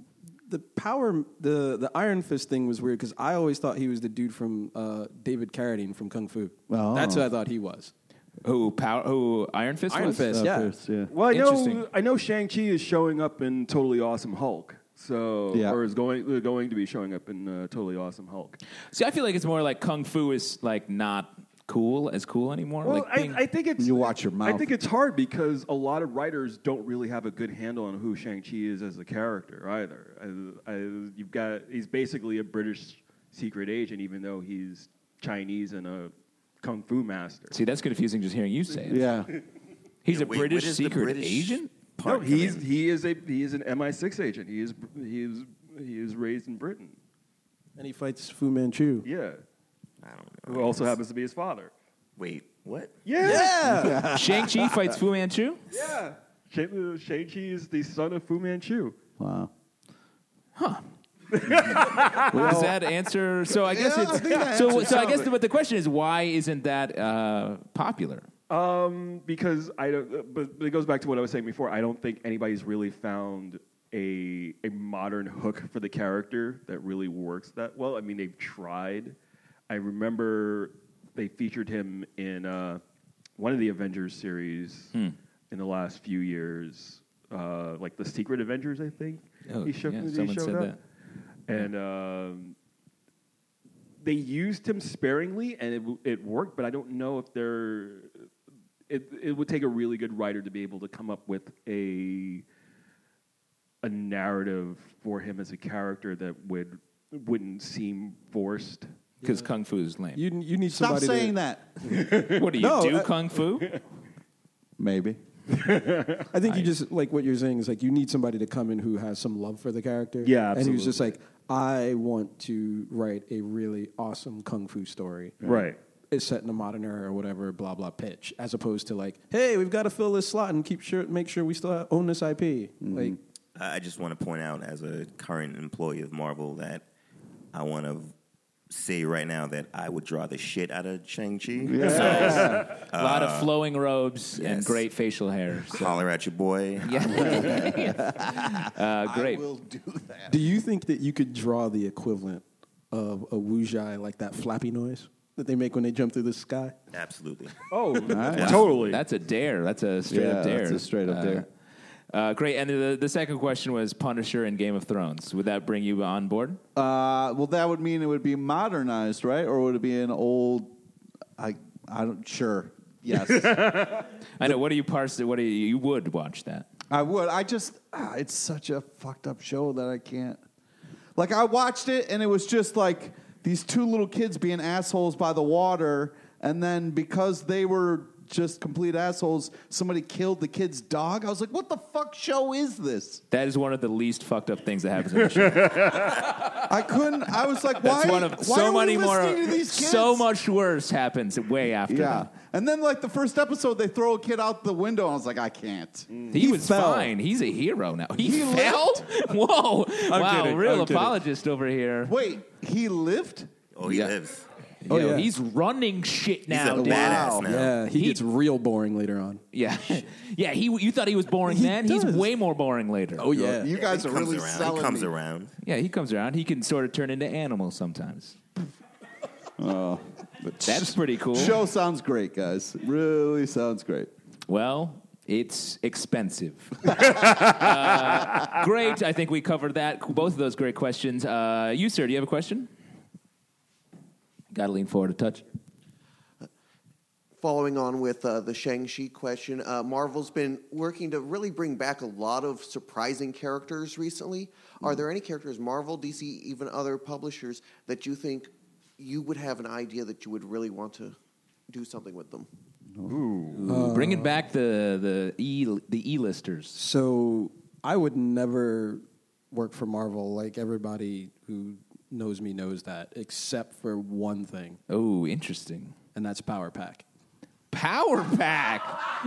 the Iron Fist thing was weird because I always thought he was the dude from David Carradine from Kung Fu. Oh. That's who I thought he was. Who Iron Fist Iron was? Fist, yeah. First, yeah. Well, Interesting. I know Shang-Chi is showing up in Totally Awesome Hulk. So, Yeah. or is going to be showing up in Totally Awesome Hulk. See, I feel like it's more like Kung Fu is like not cool anymore. Well, like being- I think it's You watch your I mouth. think it's hard because a lot of writers don't really have a good handle on who Shang-Chi is as a character either. He's basically a British secret agent, even though he's Chinese and a kung fu master. See, that's confusing just hearing you say it. Yeah. He's a Wait, British where does the secret British agent? No, part come he in? is an MI6 agent. He is raised in Britain. And he fights Fu Manchu. Yeah, I don't know. who also happens to be his father. Wait, what? Yeah, Shang-Chi fights Fu Manchu? yeah. Shang-Chi is the son of Fu Manchu. Wow. Does that answer? So I guess Yeah, it's I think that so. answers So I some guess of it. but the question is, why isn't that popular? Because I don't. But it goes back to what I was saying before. I don't think anybody's really found a modern hook for the character that really works that well. I mean, they've tried. I remember they featured him in one of the Avengers series in the last few years, like the Secret Avengers, I think. Oh, he showed, yeah, he someone showed said up. And they used him sparingly, and it worked. But I don't know if it would take a really good writer to be able to come up with a narrative for him as a character that wouldn't seem forced. Because Kung Fu is lame. You need Stop somebody saying to, that. What do you No, do? I- Kung Fu? Maybe. I think you just like what you're saying is like you need somebody to come in who has some love for the character. Yeah, And who's just absolutely. like, I want to write a really awesome kung fu story. Right. It's set in a modern era or whatever, blah blah pitch, as opposed to like, hey, we've got to fill this slot and make sure we still own this IP. Like, I just want to point out, as a current employee of Marvel, that I want to say right now that I would draw the shit out of Shang-Chi. A lot of flowing robes and yes. great facial hair. So. Holler at your boy. Great. I will do that. do you think that you could draw the equivalent of a wuxia, like that flappy noise that they make when they jump through the sky? Absolutely. Oh, totally. That's a dare. That's a straight up dare. That's a straight up dare. Great. And the second question was Punisher and Game of Thrones. Would that bring you on board? Well, that would mean it would be modernized, right? Or would it be an old? I don't. Sure. Yes, I know. What do you parse? What do you would watch that? I would. I just. It's such a fucked up show that I can't. Like, I watched it and it was just like these 2 little kids being assholes by the water, and then because they were just complete assholes. Somebody killed the kid's dog. I was like, what the fuck show is this? That is one of the least fucked up things that happens in the show. I couldn't. I was like, why? That's one of why so are many we more. listening to these kids? So much worse happens way after. Yeah. that. And then, like, the first episode, they throw a kid out the window. And I was like, I can't. He was fell. fine. He's a hero now. He He fell? Whoa. Wow, kidding. real I'm kidding. apologist over here. Wait, he lived? Oh, he Yeah. lives. Oh, Yo, yeah. he's running shit now, He's a dude. badass now. Yeah, he gets real boring later on. Yeah. Yeah, you thought he was boring then? He's does. way more boring later. Oh yeah, You guys He are comes really around. selling He comes me. around. Yeah, he comes around. He can sort of turn into animals sometimes. That's pretty cool. Show sounds great, guys. Really sounds great. Well, it's expensive. Great. I think we covered that. Both of those great questions. You, sir, do you have a question? Got to lean forward a touch. Following on with the Shang-Chi question, Marvel's been working to really bring back a lot of surprising characters recently. Are there any characters, Marvel, DC, even other publishers, that you think you would have an idea that you would really want to do something with them? Bringing back the E-listers. So I would never work for Marvel. Like everybody who knows me knows that, except for one thing, Oh, interesting. and that's Power Pack. Power Pack.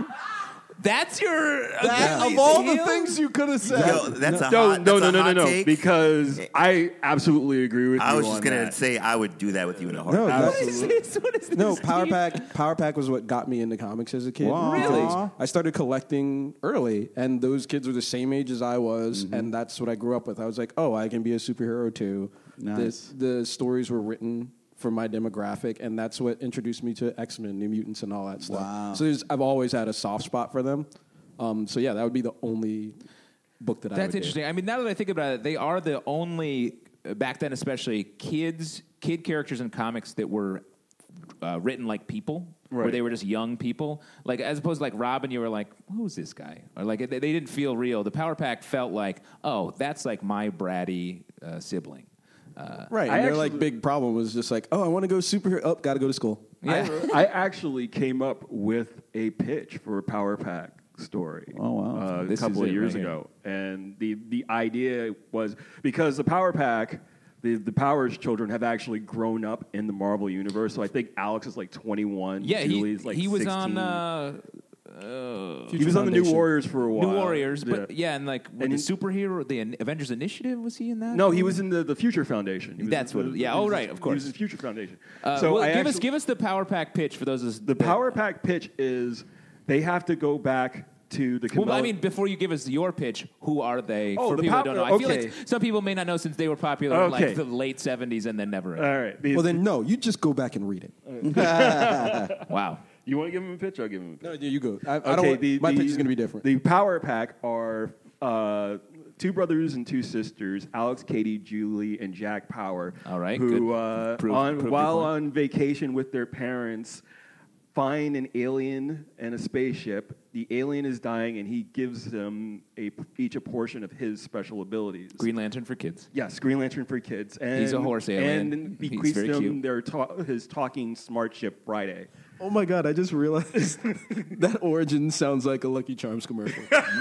That's your Of all the things you could have said. Yo, that's a No, hot, that's a hot no. take. Because I absolutely agree with you. I was just on gonna that. say I would do that with you in a No, heartbeat. What is this? What is this? No, Power Steve? Pack. Power Pack was what got me into comics as a kid. Wow. Really? Because I started collecting early, and those kids were the same age as I was, and that's what I grew up with. I was like, oh, I can be a superhero too. Nice. The stories were written for my demographic, and that's what introduced me to X-Men, New Mutants, and all that stuff. Wow. So I've always had a soft spot for them. So yeah, that would be the only book that I would That's do. interesting. I mean, now that I think about it, they are the only, back then especially, kid characters in comics that were written like people, where Right. they were just young people. Like, as opposed to like Robin, you were like, who's this guy? Or like, they didn't feel real. The Power Pack felt like, oh, that's like my bratty sibling. Right, I and their actually- like big problem was just like, oh, I want to go superhero. Oh, got to go to school. Yeah. I actually came up with a pitch for a Power Pack story. Oh, wow. A This couple is of it years right here. ago, and the idea was because the Power Pack. The Powers children have actually grown up in the Marvel universe. So I think Alex is like 21. Yeah, Julie's like he was 16. on He was on the New Foundation. Warriors for a while. New Warriors, but yeah, and like And the he- superhero, the Avengers Initiative, was he in that? No, he was in the Future Foundation. He was- That's what- yeah, oh, right, of course. He was in Future Foundation. So so I give us the Power Pack pitch for those. the Power Pack pitch is they have to go back to the. Well, I mean, before you give us your pitch, who are they? Oh, for the people who don't know, I feel okay. like some people may not know since they were popular in Okay. like the late '70s and then never. All right. Well, then no, you just go back and read it. Wow. You want to give him a pitch? I'll give him a pitch. No, you go. I don't. Want, my pitch is going to be different. The Power Pack are two brothers and two sisters, Alex, Katie, Julie, and Jack Power. All right, Who, good. Prove your while point. on vacation with their parents, find an alien and a spaceship. The alien is dying, and he gives them each a portion of his special abilities. Green Lantern for kids. Yes, Green Lantern for kids. And, He's a horse alien. And He's bequeaths very them cute. his talking smart ship Friday. Oh my god! I just realized that origin sounds like a Lucky Charms commercial.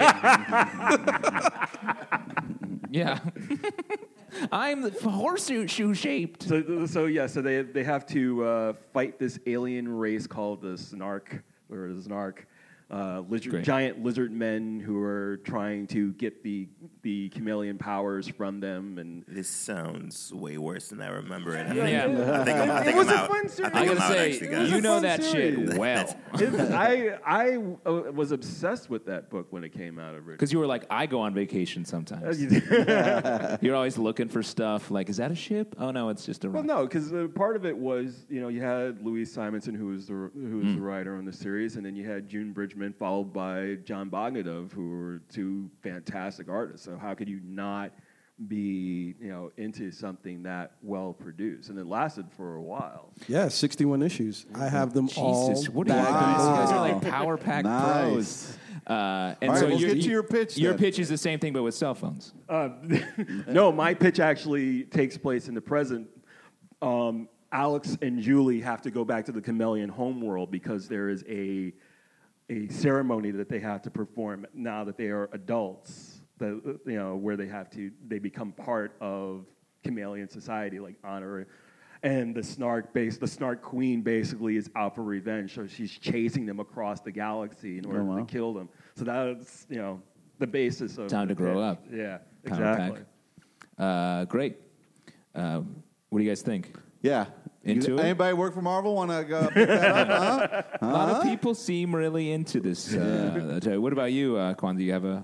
Yeah. I'm the horseshoe shaped. So they have to fight this alien race called the Snark, or the Snark, Great. giant lizard men who are trying to get the chameleon powers from them. And This sounds way worse than I remember it. Yeah. I think was I'm a out. fun series. I I think I'm gotta out, say, actually, guys. you know fun that series. shit well. I was obsessed with that book when it came out originally. Because you were like, I go on vacation sometimes. You're always looking for stuff. Like, is that a ship? Oh no, it's just a. Well, no, because part of it was, you had Louise Simonson, who was the writer on the series, and then you had June Bridgman, followed by John Bogdanove, who were two fantastic artists. So how could you not be, into something that well produced? And it lasted for a while. Yeah, 61 issues. I have them all. Jesus, what are you bagged guys? and You guys are loaded. like Power Pack Nice. pros. And All right, so we'll your- get to your pitch Your then. pitch is the same thing, but with cell phones. No, my pitch actually takes place in the present. Alex and Julie have to go back to the chameleon homeworld because there is a a ceremony that they have to perform now that they are adults. Where they become part of chameleon society, like honor. And the Snark Queen basically is out for revenge, so she's chasing them across the galaxy in order to kill them. So that's the basis of time to grow up. Yeah, Power exactly. Pack. Great. What do you guys think? Yeah. Into it? Anybody work for Marvel? Want to go pick that up? Huh? A lot of people seem really into this. What about you, Kwan? Do you have a...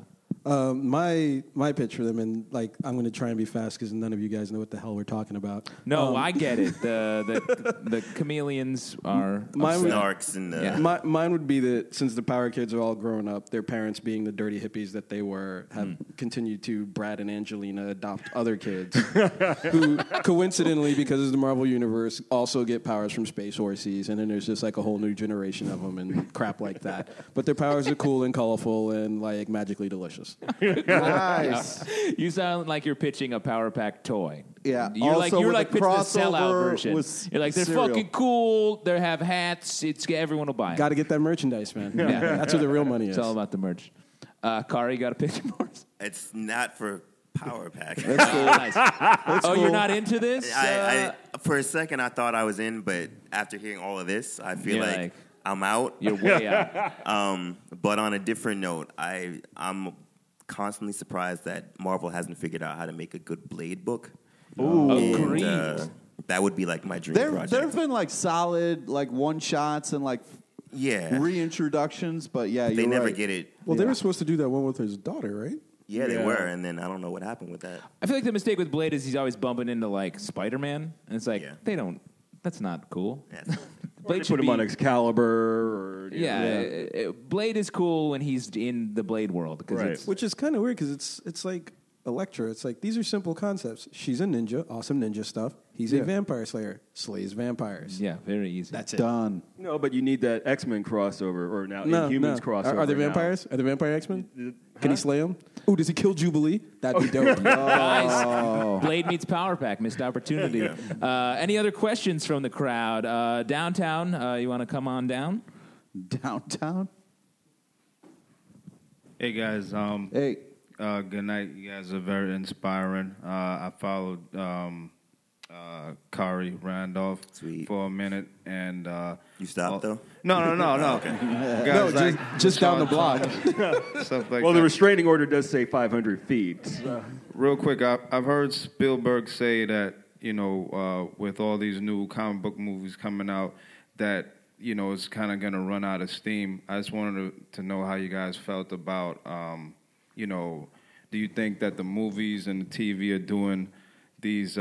My pitch for them, and like I'm going to try and be fast because none of you guys know what the hell we're talking about. No, I get it. The chameleons are Snarks and mine would be that since the Power Kids are all grown up, their parents, being the dirty hippies that they were, have continued to Brad and Angelina adopt other kids who coincidentally, because of the Marvel Universe, also get powers from Space Horses, and then there's just like a whole new generation of them and crap like that. But their powers are cool and colorful and like magically delicious. Nice. You sound like you're pitching a Power Pack toy. Yeah. You're Also like with pitching a the sellout crossover version. with You're like, they're cereal. fucking cool. They have hats. Everyone will buy it. Got to get that merchandise, man. Yeah. That's where the real money is. It's all about the merch. Kari, you got a picture for us? It's not for Power Pack. Nice. You're not into this? I for a second I thought I was in, but after hearing all of this, I feel You're like like- I'm out. You're way out. But on a different note, I'm constantly surprised that Marvel hasn't figured out how to make a good Blade book. Ooh. And, Agreed. that would be like my dream There project. have been like solid like one shots and like Yeah. reintroductions, but yeah, They you're never right. get it. Well, they were supposed to do that one with his daughter, right? Yeah, they were, and then I don't know what happened with that. I feel like the mistake with Blade is he's always bumping into like Spider-Man, and it's like Yeah. they don't. That's not cool. Yeah. Blade Put should him be. on Excalibur, or Blade is cool when he's in the Blade world because Right. it's Which is kind of weird because it's like Elektra. It's like these are simple concepts. She's a ninja, awesome ninja stuff. He's a vampire slayer, slays vampires. yeah, very easy. That's it. Done. No, but you need that X-Men crossover, or now Inhumans crossover. Are there now. vampires? Are there vampire X-Men? Can he slay them? Oh, does he kill Jubilee? That'd be dope. Guys, Blade meets Power Pack, missed opportunity. Any other questions from the crowd? Downtown, you want to come on down? Downtown. Hey guys, Hey. good night. You guys are very inspiring. I followed Kari Randolph Sweet. for a minute, and You stopped, though? No. Guys, No, just down the block. Stuff like Well, that. the restraining order does say 500 feet. Real quick, I've heard Spielberg say that, with all these new comic book movies coming out, that, it's kind of going to run out of steam. I just wanted to know how you guys felt about, do you think that the movies and the TV are doing these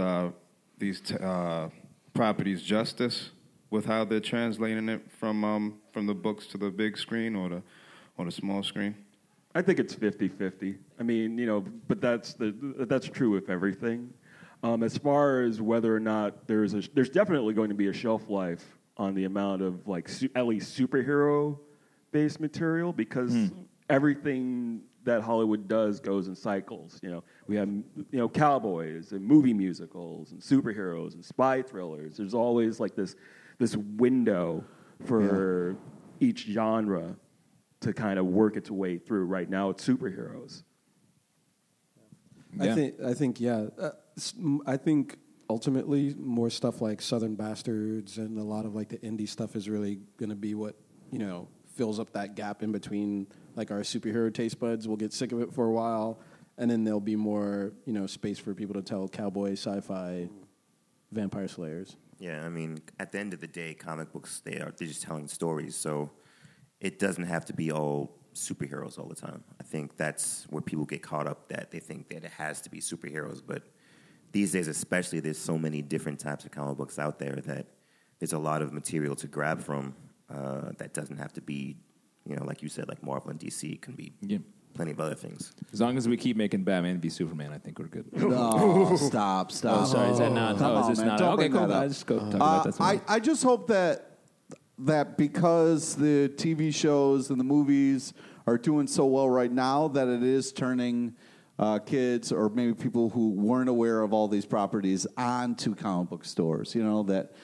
properties justice with how they're translating it from the books to the big screen or the small screen? I think it's 50-50. I mean, but that's true with everything. As far as whether or not there's definitely going to be a shelf life on the amount of at least superhero-based material because everything that Hollywood does goes in cycles. We have cowboys and movie musicals and superheroes and spy thrillers. There's always this window for each genre to kind of work its way through. Right now, it's superheroes. Yeah. I think ultimately more stuff like Southern Bastards and a lot of the indie stuff is really going to be what fills up that gap in between our superhero taste buds. We'll get sick of it for a while, and then there'll be more space for people to tell cowboy, sci-fi, vampire slayers. Yeah, I mean, at the end of the day, comic books, they're just telling stories, so it doesn't have to be all superheroes all the time. I think that's where people get caught up, that they think that it has to be superheroes, but these days especially, there's so many different types of comic books out there that there's a lot of material to grab from that doesn't have to be, like you said, like Marvel and DC. It can be plenty of other things. As long as we keep making Batman v Superman, I think we're good. No, stop. Oh, sorry, is that not? Come is on, this man. not? Don't Okay, bring cool. that up. I just go talk about that. some more. I just hope that because the TV shows and the movies are doing so well right now, that it is turning kids or maybe people who weren't aware of all these properties onto comic book stores. That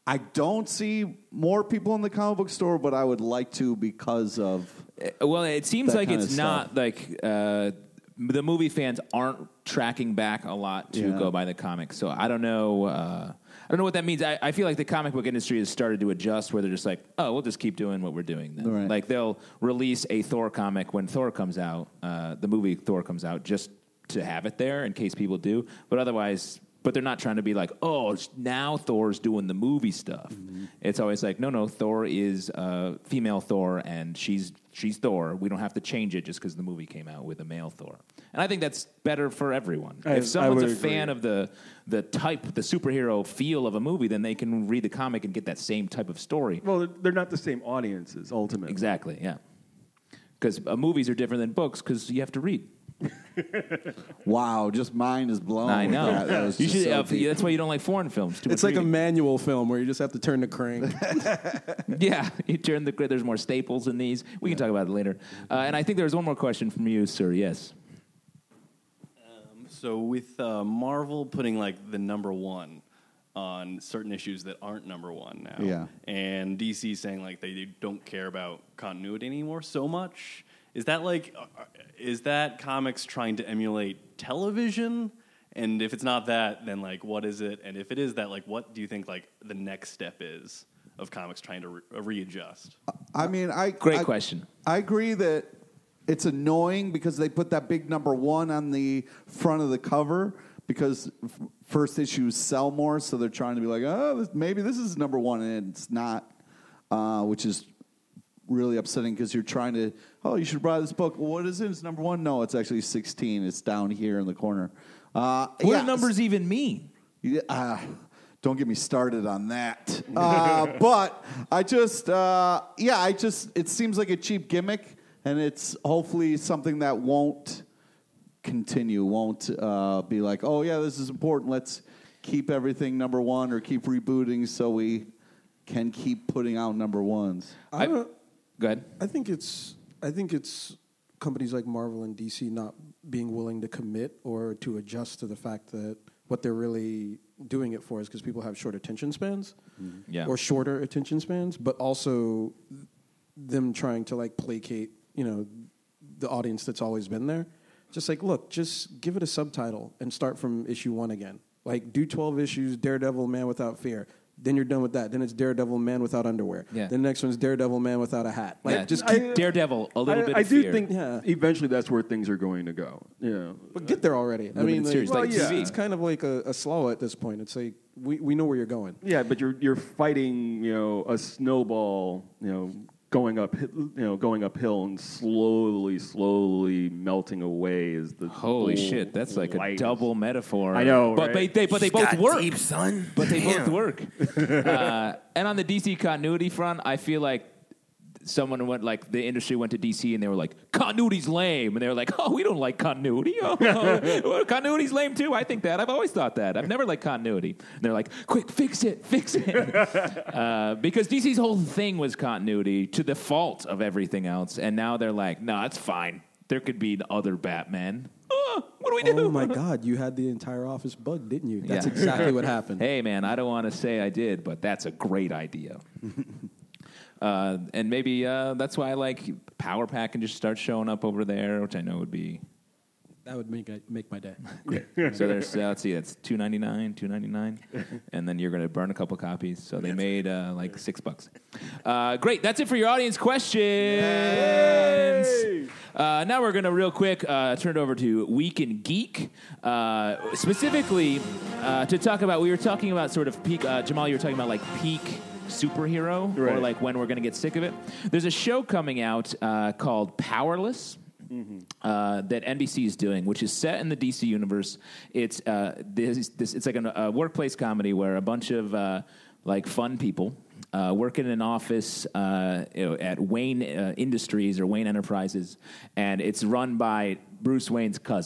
I don't see more people in the comic book store, but I would like to because of. Well, it seems that like kind it's of not stuff. like the movie fans aren't tracking back a lot to Yeah. go buy the comics. So I don't know. I don't know what that means. I feel like the comic book industry has started to adjust, where they're just like, oh, we'll just keep doing what we're doing. Then. Right. Like they'll release a Thor comic when Thor comes out, the movie Thor comes out, just to have it there in case people do. But otherwise. But they're not trying to be like, oh, now Thor's doing the movie stuff. Mm-hmm. It's always like, no, Thor is female Thor, and she's Thor. We don't have to change it just because the movie came out with a male Thor. And I think that's better for everyone. If someone's a fan of the type, the superhero feel of a movie, then they can read the comic and get that same type of story. Well, they're not the same audiences, ultimately. Exactly, yeah. Because movies are different than books because you have to read. Wow, just mind is blown. I know. That was You just should, so deep. that's why you don't like foreign films. Too It's much like a reading. manual film where you just have to turn the crank. Yeah, you turn there's more staples in these. We can talk about it later. And I think there was one more question from you, sir. Yes. So with Marvel putting like the number one on certain issues that aren't number one now, Yeah. and DC saying like they don't care about continuity anymore so much, is that comics trying to emulate television? And if it's not that, then like what is it? And if it is that, like what do you think like the next step is of comics trying to readjust? I mean, Great question. I agree that it's annoying because they put that big number one on the front of the cover because first issues sell more, so they're trying to be like, oh, maybe this is number one, and it's not, which is really upsetting because you're trying to, oh, you should buy this book. Well, what is it? It's number one? No, it's actually 16. It's down here in the corner. What do numbers even mean? Don't get me started on that. But it seems like a cheap gimmick, and it's hopefully something that won't continue, won't be like, oh, yeah, this is important. Let's keep everything number one or keep rebooting so we can keep putting out number ones. Go ahead. I think it's companies like Marvel and DC not being willing to commit or to adjust to the fact that what they're really doing it for is because people have short attention spans, or shorter attention spans, but also them trying to like placate, the audience that's always been there. Just like, look, just give it a subtitle and start from issue 1 again. Like, do 12 issues, Daredevil, Man Without Fear. Then you're done with that. Then it's Daredevil, Man Without Underwear. Yeah. Then the next one's Daredevil, Man Without a Hat. Like, just keep. Daredevil, a little bit I of do fear. think eventually that's where things are going to go. Yeah. But get there already. I mean, series like TV. it's kind of like a slow at this point. It's like we know where you're going. Yeah, but you're fighting, a snowball, going uphill and slowly melting away as the Holy whole shit, that's like a light double metaphor. I know, but right? they both got work. deep, son. But they both Damn. work. And on the DC continuity front, I feel like the industry went to DC and they were like, continuity's lame. And they were like, oh, we don't like continuity. Oh, continuity's lame too. I think that. I've always thought that. I've never liked continuity. And they're like, quick, fix it. Because DC's whole thing was continuity to the fault of everything else. And now they're like, no, it's fine. There could be other Batman. What do we do? Oh my God, you had the entire office bugged, didn't you? That's Yeah. exactly what happened. Hey, man, I don't want to say I did, but that's a great idea. And maybe that's why I like Power Pack and just start showing up over there, which I know would be. That would make my day. So there's let's see, that's $2.99, and then you're going to burn a couple copies. So they made like $6. Great, that's it for your audience questions. Now we're going to real quick turn it over to Week in Geek, specifically to talk about. We were talking about sort of peak. Jamal, you were talking about like peak superhero, or like when we're going to get sick of it. There's a show coming out called Powerless. That NBC is doing, which is set in the DC universe. It's it's like a workplace comedy where a bunch of like fun people work in an office at Wayne Industries or Wayne Enterprises, and it's run by Bruce Wayne's cousin.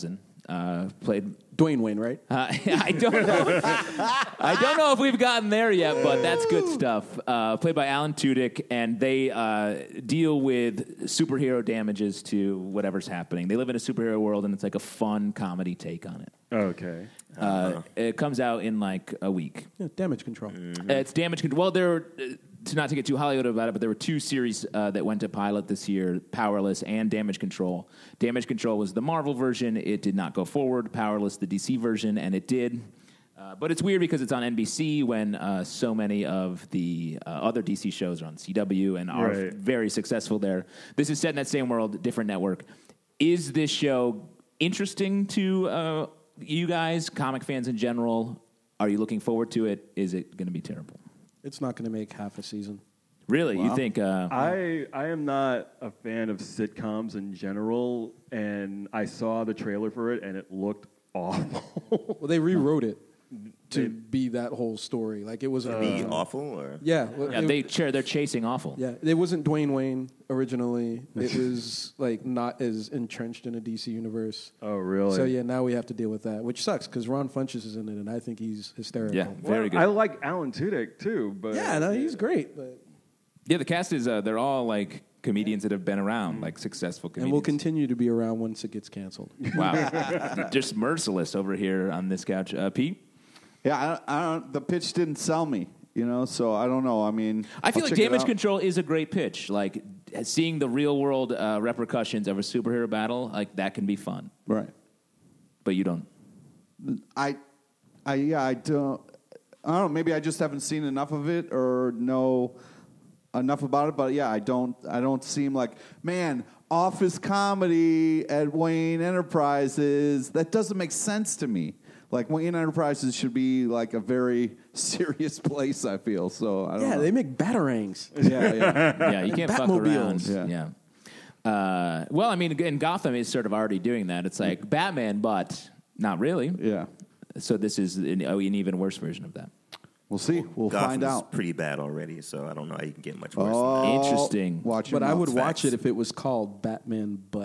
played. Dwayne Wayne, right? I don't know. I don't know if we've gotten there yet, but that's good stuff. Played by Alan Tudyk, and they deal with superhero damages to whatever's happening. They live in a superhero world, and it's like a fun comedy take on it. Okay. It comes out in like a week. Yeah, Damage Control. It's Damage Control. Well, there, not to get too Hollywood about it, but there were 2 series that went to pilot this year, Powerless and Damage Control. Damage Control was the Marvel version. It did not go forward. Powerless, the DC version, and it did. But it's weird because it's on NBC when so many of the other DC shows are on CW and are very successful there. This is set in that same world, different network. Is this show interesting to you guys, comic fans in general? Are you looking forward to it? Is it going to be terrible? It's not going to make half a season. Really? Wow. You think? I am not a fan of sitcoms in general, and I saw the trailer for it, and it looked awful. Well, they rewrote it to be that whole story. Like it was Be awful, or Yeah, well, Yeah, they're chasing awful. yeah. It wasn't Dwayne Wayne originally. It was like not as entrenched in a DC universe. Oh, really? So yeah, now we have to deal with that, which sucks because Ron Funches is in it, and I think he's hysterical. Yeah, very good. I like Alan Tudyk too, but Yeah, no, he's great. But Yeah, the cast is they're all like comedians that have been around, like successful comedians. and we'll continue to be around once it gets canceled. Wow, just merciless over here on this couch, Pete. Yeah, I don't. The pitch didn't sell me, so I don't know. I mean, I feel I'll like check it Damage out. Control is a great pitch. Like seeing the real world repercussions of a superhero battle, like that can be fun. Right. But you don't. I don't. I don't know. Maybe I just haven't seen enough of it or know enough about it. But yeah, I don't seem like, man, office comedy at Wayne Enterprises. That doesn't make sense to me. Like Wayne Enterprises should be like a very serious place. I feel so. I don't know. They make batarangs. Yeah. Yeah, you can't fuck around. Batmobiles. Yeah. Well, I mean, and Gotham is sort of already doing that. It's like Batman, but not really. Yeah. So this is an even worse version of that. We'll see. We'll find Gotham's out. pretty bad already, so I don't know how you can get much worse. Oh, than Interesting. Watch your But I mouth. would watch Facts. it if it was called Batman But ...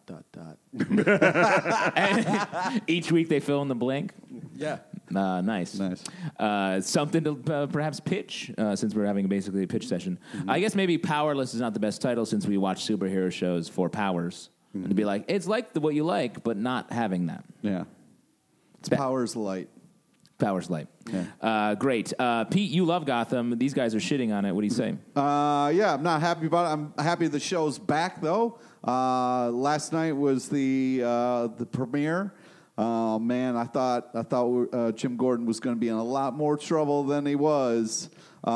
And each week they fill in the blank. Yeah. Nice. Something to perhaps pitch, since we're having basically a pitch session. I guess maybe Powerless is not the best title since we watch superhero shows for powers. And to be like, it's like what you like, but not having that. Yeah. It's Ba- Power's Light. Power's light. Great. Pete, you love Gotham. These guys are shitting on it. What do you say? Yeah, I'm not happy about it. I'm happy the show's back though. Last night was the premiere. Man, I thought Jim Gordon was going to be in a lot more trouble than he was.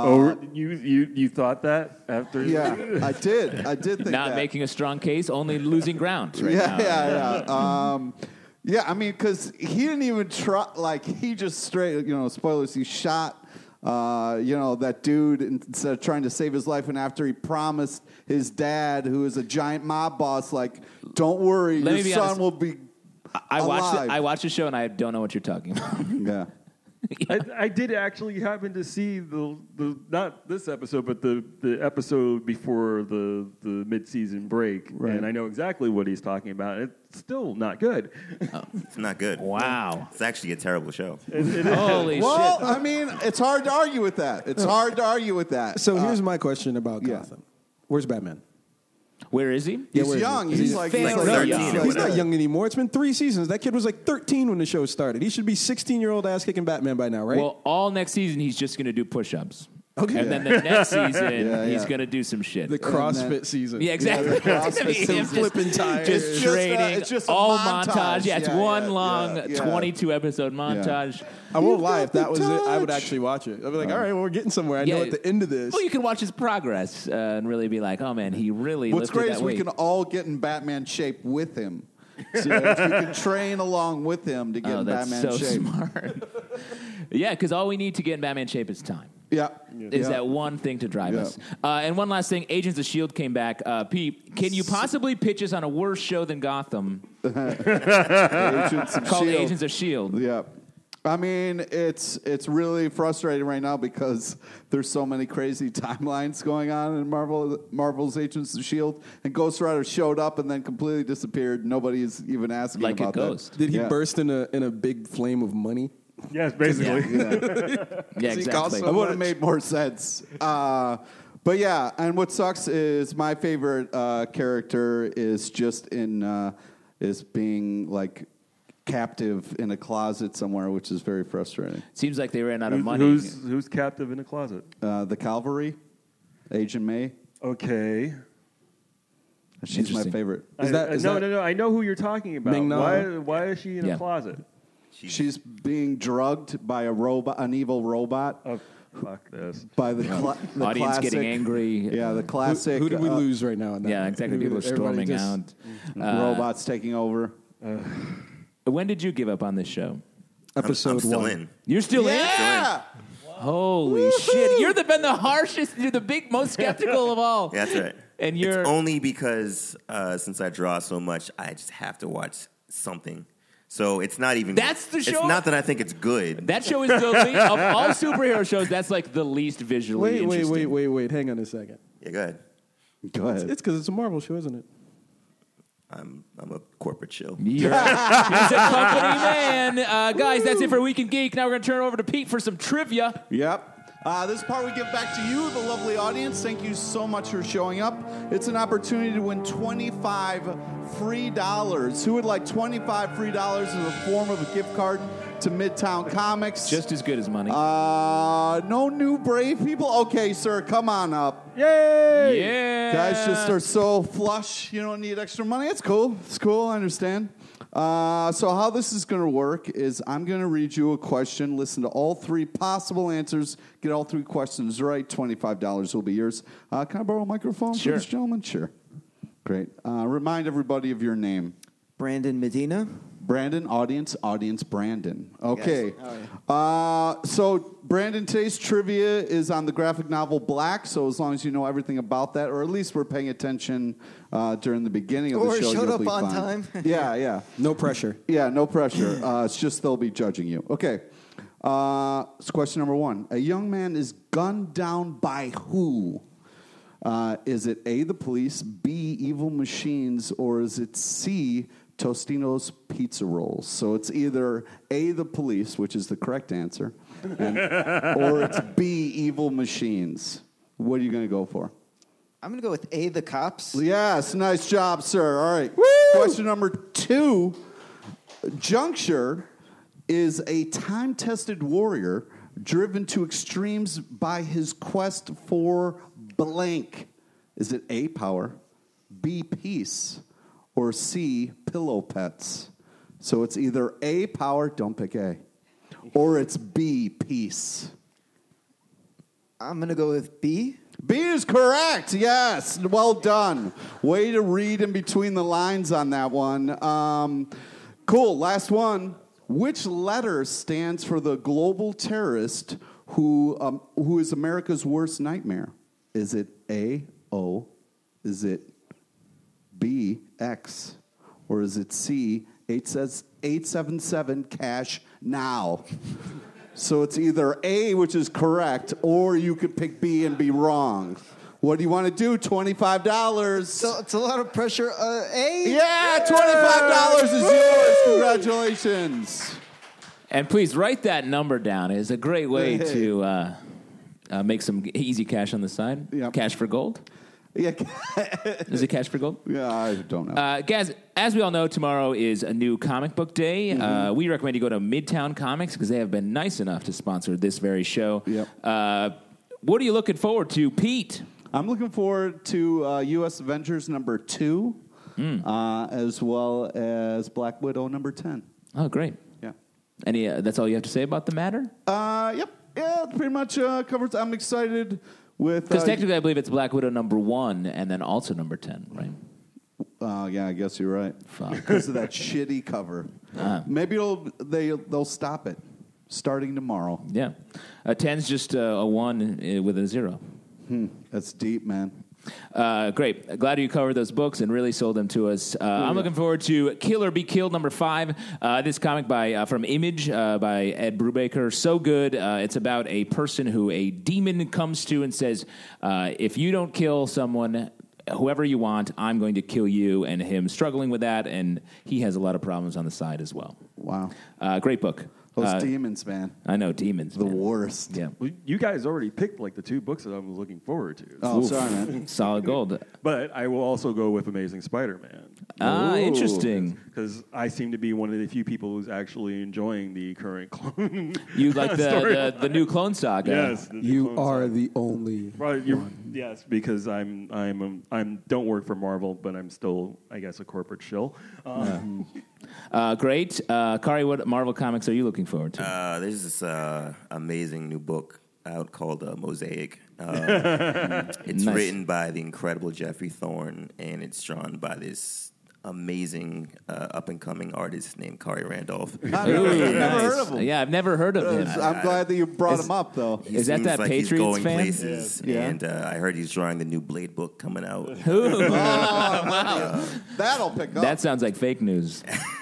you thought that after? Yeah, I did. I did think Not that. making a strong case, only losing ground right now. Yeah. Yeah, I mean, because he didn't even try. Like, he just straight, spoilers. He shot, that dude instead of trying to save his life. And after he promised his dad, who is a giant mob boss, like, don't worry, Let me your be son honest. will be. I alive. watched the show and I don't know what you're talking about. Yeah. I did actually happen to see the not this episode, but the episode before the mid-season break, Right. and I know exactly what he's talking about. It's still not good. It's not good. Wow. It's actually a terrible show. Holy Well, shit. I mean, it's hard to argue with that. So here's my question about yeah. Gotham. Where's Batman? Where is he? He's where is young. he? He's like He's he's like like 13 or He's not whatever. young anymore. It's been 3 seasons. That kid was like 13 when the show started. He should be 16-year-old ass kicking Batman by now, right? Well, all next season he's just going to do push-ups. Okay. And then the next season he's yeah. going to do some shit. the CrossFit season. Yeah, exactly. the CrossFit It's gonna be him season. just Flipping tires. Just It's training. just a all montage. Yeah, it's Yeah, one yeah, long yeah. 22-episode montage. I won't You've lie. got If that the was it, I would touch. actually watch it. I'd be like, all right, well, we're getting somewhere. I know at the end of this. Well, you can watch his progress and really be like, oh, man, he really What's lifted great that is we weight. can all get in Batman shape with him. So if you can train along with him to get Oh, in that's Batman so shape. smart. Yeah, because all we need to get in Batman shape is time. Yeah. Is that one thing to drive Yeah. us. And one last thing, Agents of S.H.I.E.L.D. came back. Pete, can you possibly pitch us on a worse show than Gotham Agents of called S.H.I.E.L.D. Agents of S.H.I.E.L.D.? Yeah. I mean, it's really frustrating right now because there's so many crazy timelines going on in Marvel's Agents of S.H.I.E.L.D. And Ghost Rider showed up and then completely disappeared. Nobody's even asking Like about a ghost. that. Did he Yeah. burst in a big flame of money? Yes, basically. Yeah, exactly. That would have made more sense. But yeah, and what sucks is my favorite character is just is being like captive in a closet somewhere, which is very frustrating. Seems like they ran out of money. Who's captive in a closet? The Cavalry, Agent May. Okay. She's my Interesting. favorite. No. I know who you're talking about. Ming-Na. Why is she in a closet? She's being drugged by an evil robot. Oh, fuck this. By the Audience classic, getting angry. Yeah, the classic. Who did we lose right now? In that Yeah, one? exactly. People are Everybody storming just- out. robots taking over. When did you give up on this show? Episode I'm still 1. in. You're still Yeah. Holy shit! You're been the harshest. You're the most skeptical of all. Yeah, that's right. And you're It's only because since I draw so much, I just have to watch something. So it's not even. That's the show? It's not that I think it's good. that show is the least of all superhero shows. That's like the least visually interesting. Wait. Hang on a second. Yeah, go ahead. Go ahead. It's because it's a Marvel show, isn't it? I'm a corporate shill. He's a company man. Guys, that's it for Weekend Geek. Now we're going to turn it over to Pete for some trivia. Yep. This part we give back to you, the lovely audience. Thank you so much for showing up. It's an opportunity to win $25 free. Who would like $25 free in the form of a gift card to Midtown Comics? Just as good as money. No new brave people? Okay, sir, come on up. Yay! Yeah. Guys just are so flush, you don't need extra money. It's cool. It's cool, I understand. So how this is going to work is I'm going to read you a question, listen to all three possible answers, get all three questions right. $25 will be yours. Can I borrow a microphone Sure. for this gentleman? Sure. Great. Remind everybody of your name. Brandon Medina. Brandon, audience, Brandon. Okay. How So, Brandon, today's trivia is on the graphic novel Black, so as long as you know everything about that, or at least we're paying attention during the beginning of the Or show, showed you'll up be on fine. time. Yeah. No pressure. Yeah, no pressure. It's just they'll be judging you. Okay. So question number 1. A young man is gunned down by who? Is it A, the police, B, evil machines, or is it C, Tostino's Pizza Rolls? So it's either A, the police, which is the correct answer, or it's B, evil machines. What are you going to go for? I'm going to go with A, the cops. Yes, nice job, sir. All right. Question number 2. Juncture is a time-tested warrior driven to extremes by his quest for blank. Is it A, power, B, peace, or C, pillow pets? So it's either A, power, don't pick A, or it's B, peace. I'm going to go with B. B is correct. Yes. Well done. Way to read in between the lines on that one. Cool. Last one. Which letter stands for the global terrorist who is America's worst nightmare? Is it A, O? Is it B, X? Or is it C, 877 cash now? So it's either A, which is correct, or you could pick B and be wrong. What do you want to do? $25. So it's a lot of pressure. A? Yeah, $25 is yours. Congratulations. And please write that number down. It's a great way to make some easy cash on the side. Yep. Cash for gold. Yeah, Is it cash for gold? yeah, I don't know. Guys, as we all know, tomorrow is a new comic book day. We recommend you go to Midtown Comics because they have been nice enough to sponsor this very show. Yep. What are you looking forward to, Pete? I'm looking forward to U.S. Avengers number 2, as well as Black Widow number 10. Oh, great. Yeah. Any? That's all you have to say about the matter? Yep. Yeah, it pretty much covers. I'm excited with. Because technically, I believe it's Black Widow number 1 and then also number 10, right? Yeah, I guess you're right. Fuck. Because of that shitty cover. Maybe they'll stop it starting tomorrow. Yeah. 10's just a 1 with a 0. That's deep, man. Great. Glad you covered those books and really sold them to us. I'm looking forward to Kill or Be Killed #5. This comic from Image by Ed Brubaker. So good. It's about a person who a demon comes to and says, if you don't kill someone, whoever you want, I'm going to kill you, and him struggling with that, and he has a lot of problems on the side as well. Wow. Great book. Those demons, man. I know, demons. The worst. Yeah. Well, you guys already picked like the 2 books that I was looking forward to. Oh, sorry, man. Solid gold. But I will also go with Amazing Spider-Man. Interesting. Because I seem to be one of the few people who's actually enjoying the current clone. You like the new Clone Saga? Yes. You are the only one. Yes, because I'm don't work for Marvel, but I'm still, I guess, a corporate shill. Great. Kari, what Marvel comics are you looking forward to? There's this amazing new book out called Mosaic. It's Nice. written by the incredible Jeffrey Thorne, and it's drawn by this amazing up-and-coming artist named Kari Randolph. I've never heard of him. Yeah, I've never heard of him. I'm glad that you brought him up, though. He Is that seems that like he's Patriots going fan? places, Yeah. and I heard he's drawing the new Blade book coming out. Ooh. That'll pick up. That sounds like fake news.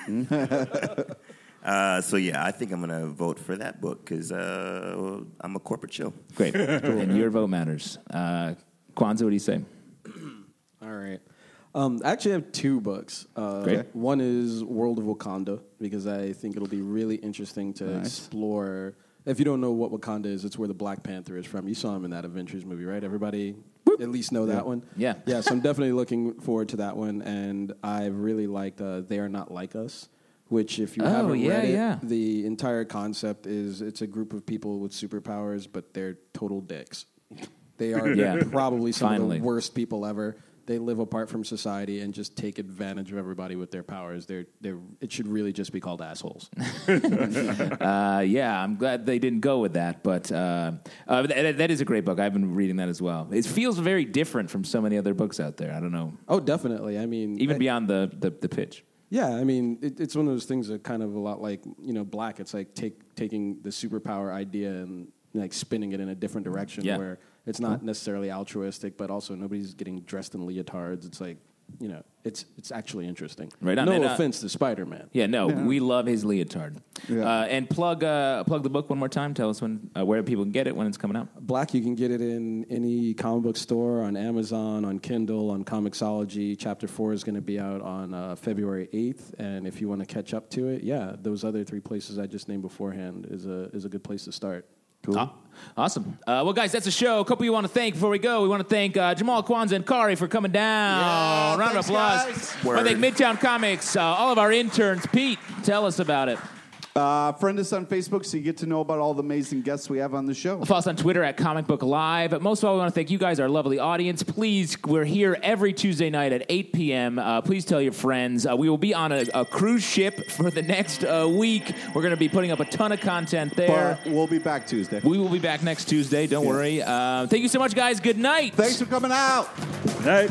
So yeah, I think I'm gonna vote for that book because I'm a corporate shill. Great. And your vote matters. Kwanzaa, what do you say? All right. I actually have 2 books. Great. One is World of Wakanda, because I think it'll be really interesting to explore. If you don't know what Wakanda is, it's where the Black Panther is from. You saw him in that Avengers movie, right? Everybody at least know that one? Yeah. Yeah, so I'm definitely looking forward to that one. And I really liked They Are Not Like Us, which if you haven't read it, the entire concept is it's a group of people with superpowers, but they're total dicks. They are probably some of the worst people ever. They live apart from society and just take advantage of everybody with their powers. It should really just be called assholes. Yeah, I'm glad they didn't go with that, but that is a great book. I've been reading that as well. It feels very different from so many other books out there. I don't know. Oh, definitely. I mean, even beyond the pitch. Yeah, I mean, it's one of those things that kind of a lot like, Black. It's like taking the superpower idea and like spinning it in a different direction where it's not necessarily altruistic, but also nobody's getting dressed in leotards. It's like, it's actually interesting. Right on. No offense to Spider-Man. Yeah, no, we love his leotard. Yeah. And plug the book one more time. Tell us where people can get it when it's coming out. Black, you can get it in any comic book store, on Amazon, on Kindle, on Comixology. Chapter 4 is going to be out on February 8th, and if you want to catch up to it, those other 3 places I just named beforehand is a good place to start. Cool. Awesome. Well, guys, that's the show. A couple you want to thank before we go. We want to thank Jamal Kwanzaa and Kari for coming down. Yeah, Round of applause. I want to thank Midtown Comics, all of our interns. Pete, tell us about it. Friend us on Facebook so you get to know about all the amazing guests we have on the show. Follow us on Twitter at Comic Book Live. But most of all, we want to thank you guys, our lovely audience. Please, we're here every Tuesday night at 8 p.m. Please tell your friends. We will be on a cruise ship for the next week. We're going to be putting up a ton of content there. But we'll be back Tuesday. We will be back next Tuesday. Don't worry. Thank you so much, guys. Good night. Thanks for coming out. Good night.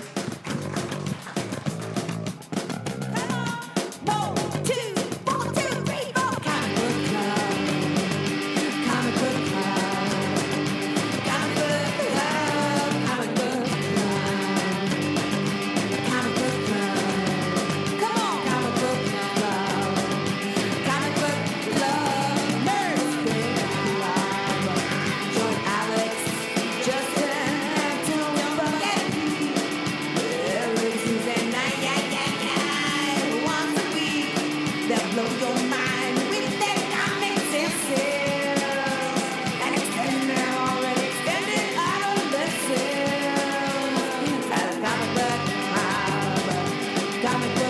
Comic